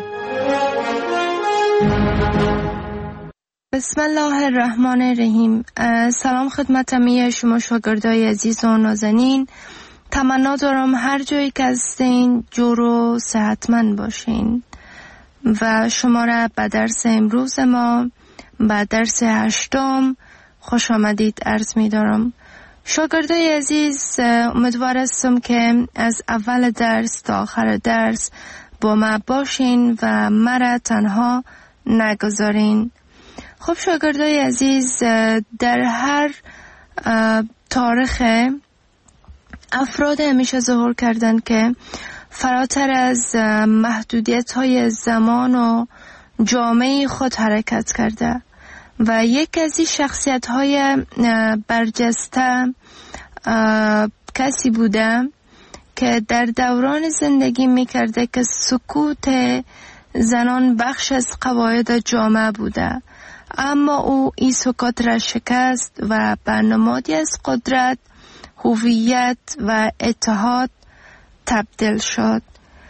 Speaker 20: بسم الله الرحمن الرحیم. سلام خدمت همه شما شاگردای عزیز و نازنین. تمنا دارم هر جایی که هستین جور و صحتمند باشین و شما را به درس امروز ما، به درس هشتم خوش آمدید عرض می دارم. شاگردای عزیز، امیدوار هستم که از اول درس تا آخر درس با ما باشین و مرا تنها نگذارین. خب شاگردای عزیز، در هر تاریخ افراد همیشه ظهور کردند که فراتر از محدودیت های زمان و جامعه خود حرکت کرده و یک از این شخصیت های برجسته کسی بوده که در دوران زندگی میکرده که سکوت زنان بخش از قواعد جامعه بوده، اما او این سکوت را شکست و به نمادی از قدرت، هویت و اتحاد تبدیل شد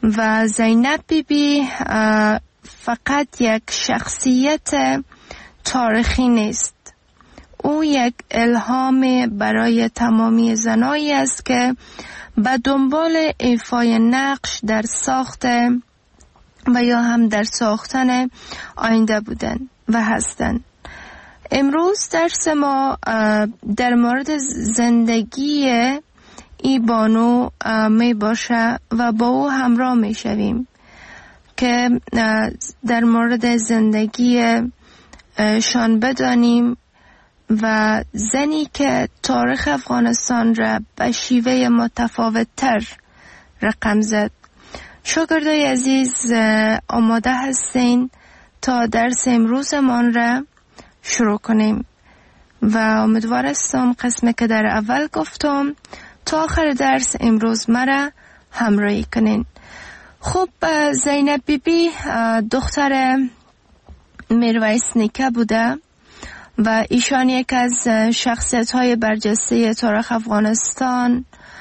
Speaker 20: و زینب بی بی فقط یک شخصیت تاریخی نیست، او یک الهام برای تمامی زنایی است که به دنبال ایفای نقش در ساخت و یا هم در ساختن آینده بودند و هستند. امروز درس ما در مورد زندگی ای بانو می باشه و با او همراه می شویم که در مورد زندگی شان بدانیم و زنی که تاریخ افغانستان را به شیوه متفاوت تر رقم زد. شاگردای عزیز آماده هستین تا درس امروزمان را شروع کنیم و امیدوار هستم قسمی که در اول گفتم تا آخر درس امروز مرا همراهی کنین. خب زینب بی بی دختر میرویس نیکه بوده و ایشان یک از شخصیت های برجسته تاریخ افغانستان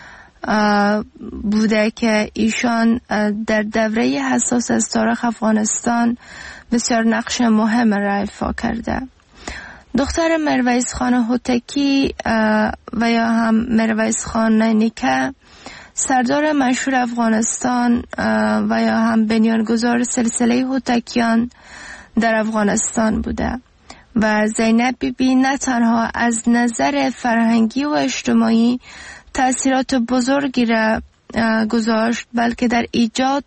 Speaker 20: بوده که ایشان در دوره حساس از تاریخ افغانستان بسیار نقش مهم را ایفا کرده. دختر میرویس خان هوتکی و یا هم میرویس خان نیکه سردار مشهور افغانستان و یا هم بنیانگذار سلسله هوتکیان در افغانستان بوده و زینب بی بی نه تنها از نظر فرهنگی و اجتماعی تأثیرات بزرگی را گذاشت بلکه در ایجاد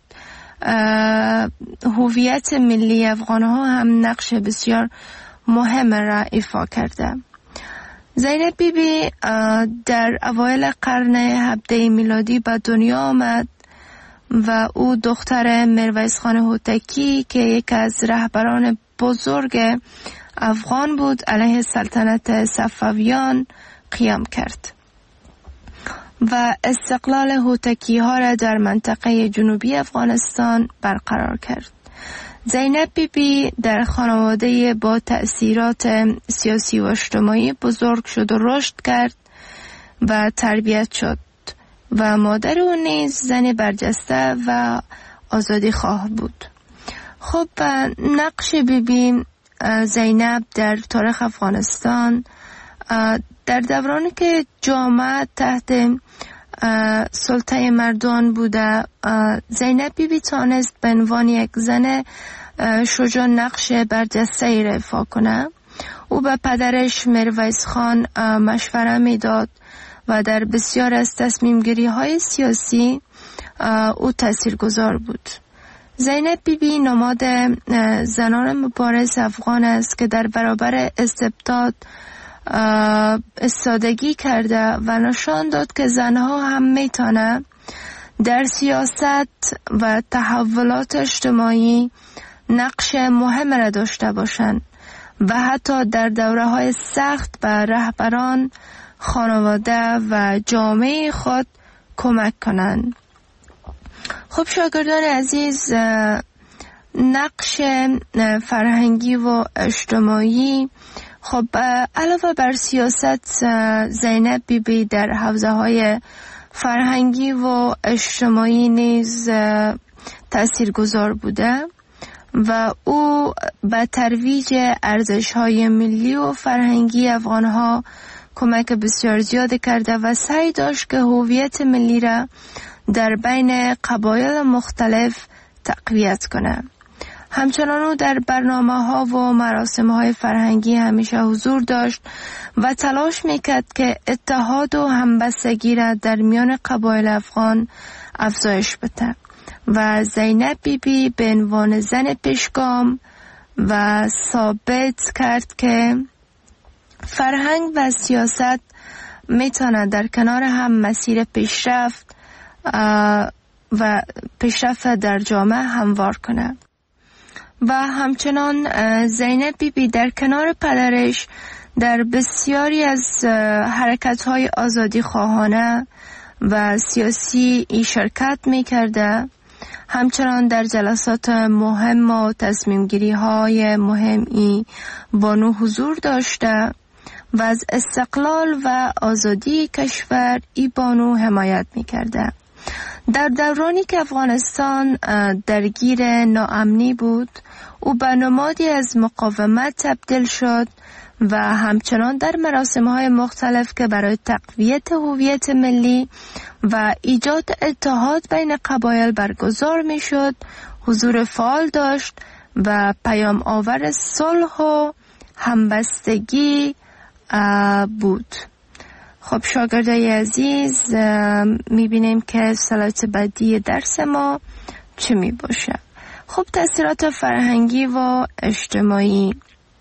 Speaker 20: هویت ملی افغانها هم نقش بسیار مهم را ایفا کرده. زینب بی بی در اوایل قرن هفدهم میلادی به دنیا آمد و او دختر میرویس خان هوتکی که یک از رهبران بزرگ افغان بود علیه سلطنت صفویان قیام کرد و استقلال هوتکی ها را در منطقه جنوبی افغانستان برقرار کرد. زینب بی بی در خانواده با تأثیرات سیاسی و اجتماعی بزرگ شد و رشد کرد و تربیت شد و مادر او نیز زن برجسته و آزادی خواه بود. خب نقش بی بی زینب در تاریخ افغانستان در دورانی که جامعه تحت سلطه مردان بوده، زینب بی بی تانست به عنوان یک زن شجاع نقش برجسته ای را ایفا کنه. او به پدرش میرویس خان مشوره میداد و در بسیار از تصمیم گیری های سیاسی او تاثیرگذار بود. زینب بی بی نماد زنان مبارز افغان است که در برابر استبداد استادگی کرده و نشان داد که زنها هم میتونه در سیاست و تحولات اجتماعی نقش مهم را داشته باشند و حتی در دوره های سخت به رهبران، خانواده و جامعه خود کمک کنند. خب شاگردان عزیز، نقش فرهنگی و اجتماعی، خب علاوه بر سیاست، زینب بی بی در حوزه های فرهنگی و اجتماعی نیز تاثیرگذار بوده و او به ترویج ارزش های ملی و فرهنگی افغانها کمک بسیار زیاد کرده و سعی داشت که هویت ملی را در بین قبایل مختلف تقویت کنه. همچنان او در برنامه ها و مراسم های فرهنگی همیشه حضور داشت و تلاش میکرد که اتحاد و همبستگی را در میان قبایل افغان افزایش بده و زینب بی بی به عنوان زن پیشگام و ثابت کرد که فرهنگ و سیاست میتونه در کنار هم مسیر پیشرفت و پیشرفت در جامعه هموار کنه. و همچنان زینب بی بی در کنار پدرش در بسیاری از حرکت‌های آزادی خواهانه و سیاسی ای شرکت می‌کرده. همچنان در جلسات مهم و تصمیم‌گیری‌های مهمی بانو حضور داشته و از استقلال و آزادی کشور ای بانو حمایت می‌کرده. در دورانی که افغانستان درگیر ناامنی بود، او به نمادی از مقاومت تبدیل شد و همچنان در مراسم‌های مختلف که برای تقویت هویت ملی و ایجاد اتحاد بین قبایل برگزار می‌شد، حضور فعال داشت و پیام آور صلح و همبستگی بود. خب شاگردای عزیز، می‌بینیم که سلایت بعدی درس ما چه می‌باشه. خب تأثیرات فرهنگی و اجتماعی.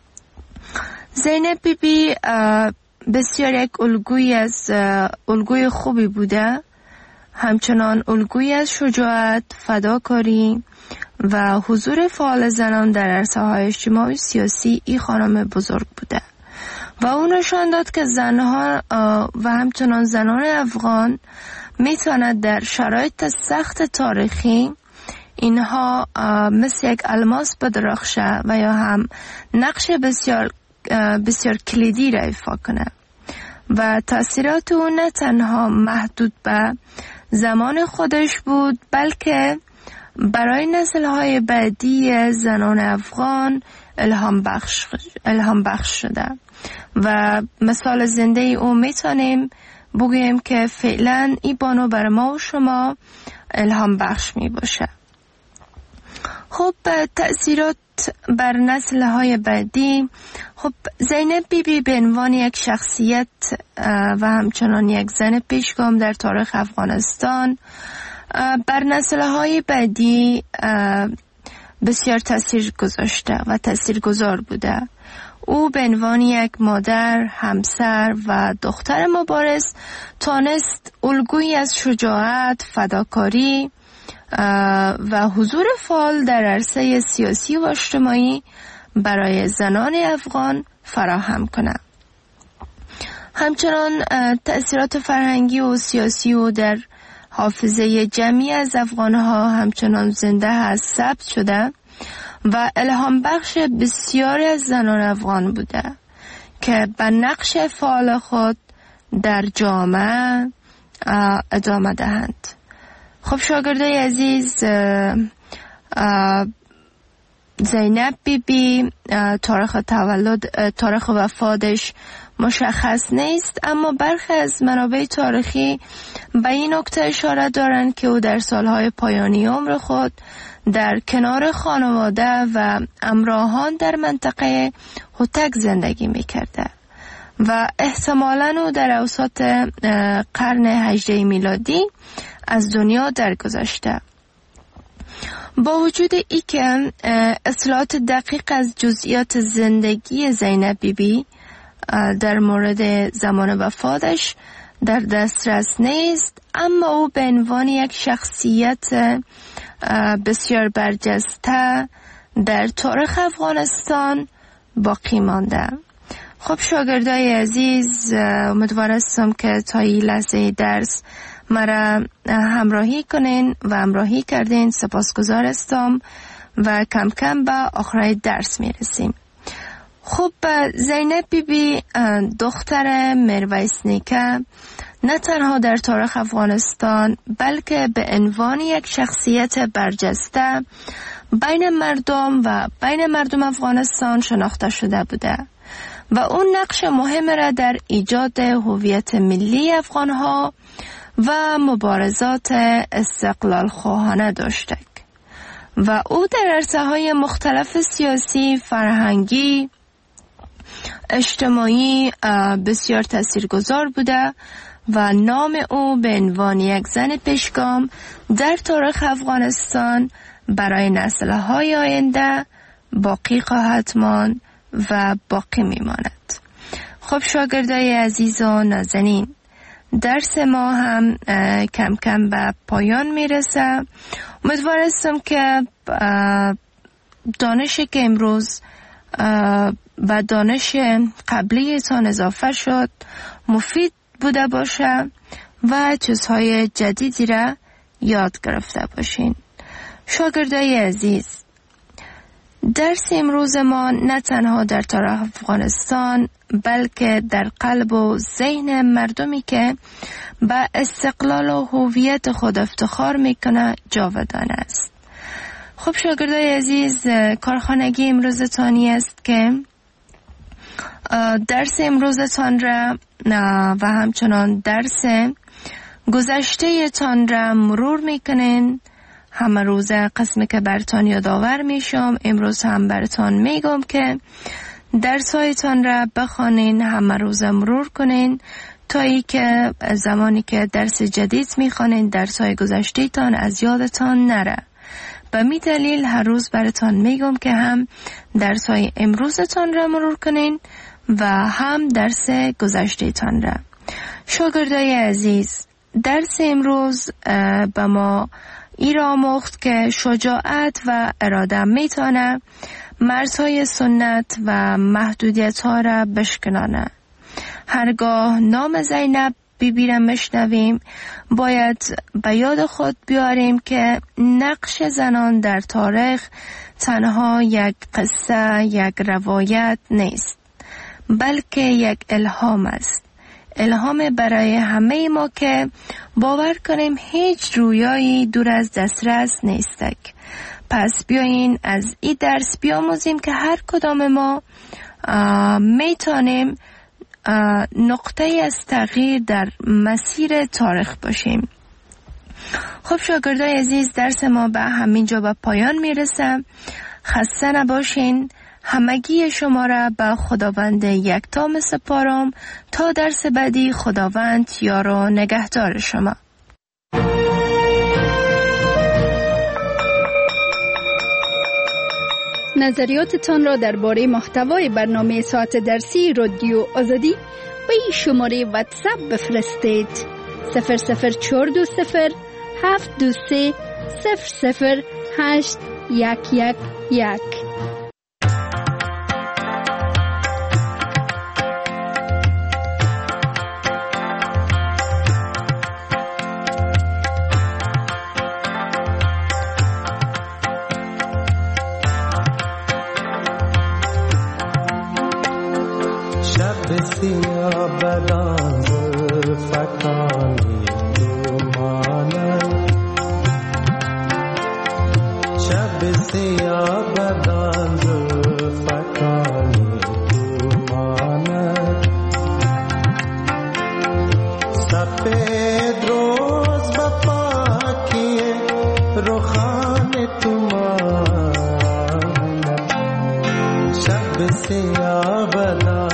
Speaker 20: زینب بی بی بسیار یک الگوی از الگوی خوبی بوده، همچنان الگوی از شجاعت، فداکاری و حضور فعال زنان در عرصه‌های اجتماعی سیاسی این خانم بزرگ بوده و او نشان داد که زنها و همچنان زنان افغان میتواند در شرایط سخت تاریخی اینها مثل یک الماس بدرخشه و یا هم نقش بسیار بسیار کلیدی را ایفا کنه و تأثیرات او نه تنها محدود به زمان خودش بود، بلکه برای نسل‌های بعدی زنان افغان الهام بخش الهام بخش شده و مثال زنده او میتونیم بگوییم که فعلا این بانو بر ما و شما الهام بخش می باشه. خب تأثیرات بر نسل‌های بعدی. خب زینب بی بی به عنوان یک شخصیت و همچنان یک زن پیشگام در تاریخ افغانستان بر نسل‌های بعدی بسیار تأثیر گذاشته و تأثیرگذار بوده. او به عنوان یک مادر، همسر و دختر مبارز تانست الگویی از شجاعت، فداکاری و حضور فعال در عرصه سیاسی و اجتماعی برای زنان افغان فراهم کند. همچنان تأثیرات فرهنگی و سیاسی او در حافظه جمعی از افغانها همچنان زنده هست، ثبت شده و الهام بخش بسیاری از زنان افغان بوده که به نقش فعال خود در جامعه ادامه دهند. خب شاگردای عزیز، زینب بی بی تاریخ تولد تاریخ وفاتش مشخص نیست، اما برخی از منابع تاریخی به این نکته اشاره دارند که او در سالهای پایانی عمر خود در کنار خانواده و همراهان در منطقه هوتک زندگی می‌کرده و احتمالاً او در اوسط قرن هجدهم میلادی از دنیا درگذشته. با وجود ای که اطلاعات دقیق از جزئیات زندگی زینب بی بی در مورد زمان وفاتش در دسترس نیست، اما او به عنوان یک شخصیت بسیار برجسته در تاریخ افغانستان باقی مانده. خب شاگردای عزیز، امیدوار هستم که تا این لحظه درس مرا همراهی کنین و همراهی کردین. سپاسگزار هستم و کم کم به آخرای درس میرسیم. خب زینب بی بی دختر میرویس نیکه نه تنها در تاریخ افغانستان بلکه به عنوان یک شخصیت برجسته بین مردم و بین مردم افغانستان شناخته شده بوده و اون نقش مهم را در ایجاد هویت ملی افغانها و مبارزات استقلال خواهانه داشته و او در عرصه‌های مختلف سیاسی، فرهنگی، اجتماعی بسیار تاثیرگذار بوده و نام او به عنوان یک زن پیشگام در تاریخ افغانستان برای نسل‌های آینده باقی خواهد ماند و باقی میماند. خب شاگردای عزیز و نازنین، درس ما هم کم کم به پایان میرسه. امیدوار هستم که دانشی که امروز و دانش قبلیتان اضافه شد مفید بوده باشه و چیزهای جدیدی را یاد گرفته باشین. شاگردای عزیز، درس امروز ما نه تنها در تاریخ افغانستان بلکه در قلب و ذهن مردمی که به استقلال و هویت خود افتخار میکنه جاودان است. خب شاگردای عزیز، کارخانگی امروزتانی است که درس امروزتان را و همچنان درس گذشته تان را مرور میکنین. همه روز قسمی که برتان یادآور میشم، امروز هم برتان میگم که درس هایتان را بخوانین، همه روز مرور کنین تا ای که زمانی که درس جدید میخوانین درس های گذشته تان از یادتان نره. به می دلیل هر روز برتان میگم که هم درس های امروزتان را مرور کنین و هم درس گذشته تان را. شاگردای عزیز، درس امروز به ما ای را آموخت که شجاعت و اراده میتونه مرزهای سنت و محدودیت ها را بشکنانه. هرگاه نام زینب بیبی را مشنویم باید به یاد خود بیاریم که نقش زنان در تاریخ تنها یک قصه، یک روایت نیست، بلکه یک الهام است. الهام برای همه ما که باور کنیم هیچ رویایی دور از دسترس نیستک. پس بیایین از این درس بیاموزیم که هر کدام ما میتونیم نقطه از تغییر در مسیر تاریخ باشیم. خب شاگردای عزیز، درس ما به همینجا به پایان میرسه. خسته نباشین. همگی شما را به خداوند یکتا میسپارم تا درس بعدی. خداوند یار و نگهدار شما.
Speaker 21: نظریاتتان را درباره محتوای برنامه ساعت درسی رادیو آزادی به این شماره واتساپ بفرستید: صفر صفر چهار دو صفر هفت دو سه صفر صفر هشت یک یک یک.
Speaker 22: سیاه بدان فکانی دومانه، شب سیاه بدان فکانی دومانه، سفید روز بپاکی روخان تومانه، شب سیاه بدان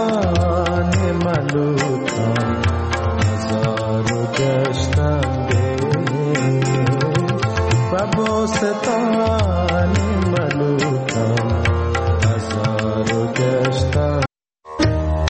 Speaker 22: دیوانه ملوکان هزارو گشتم و با ستان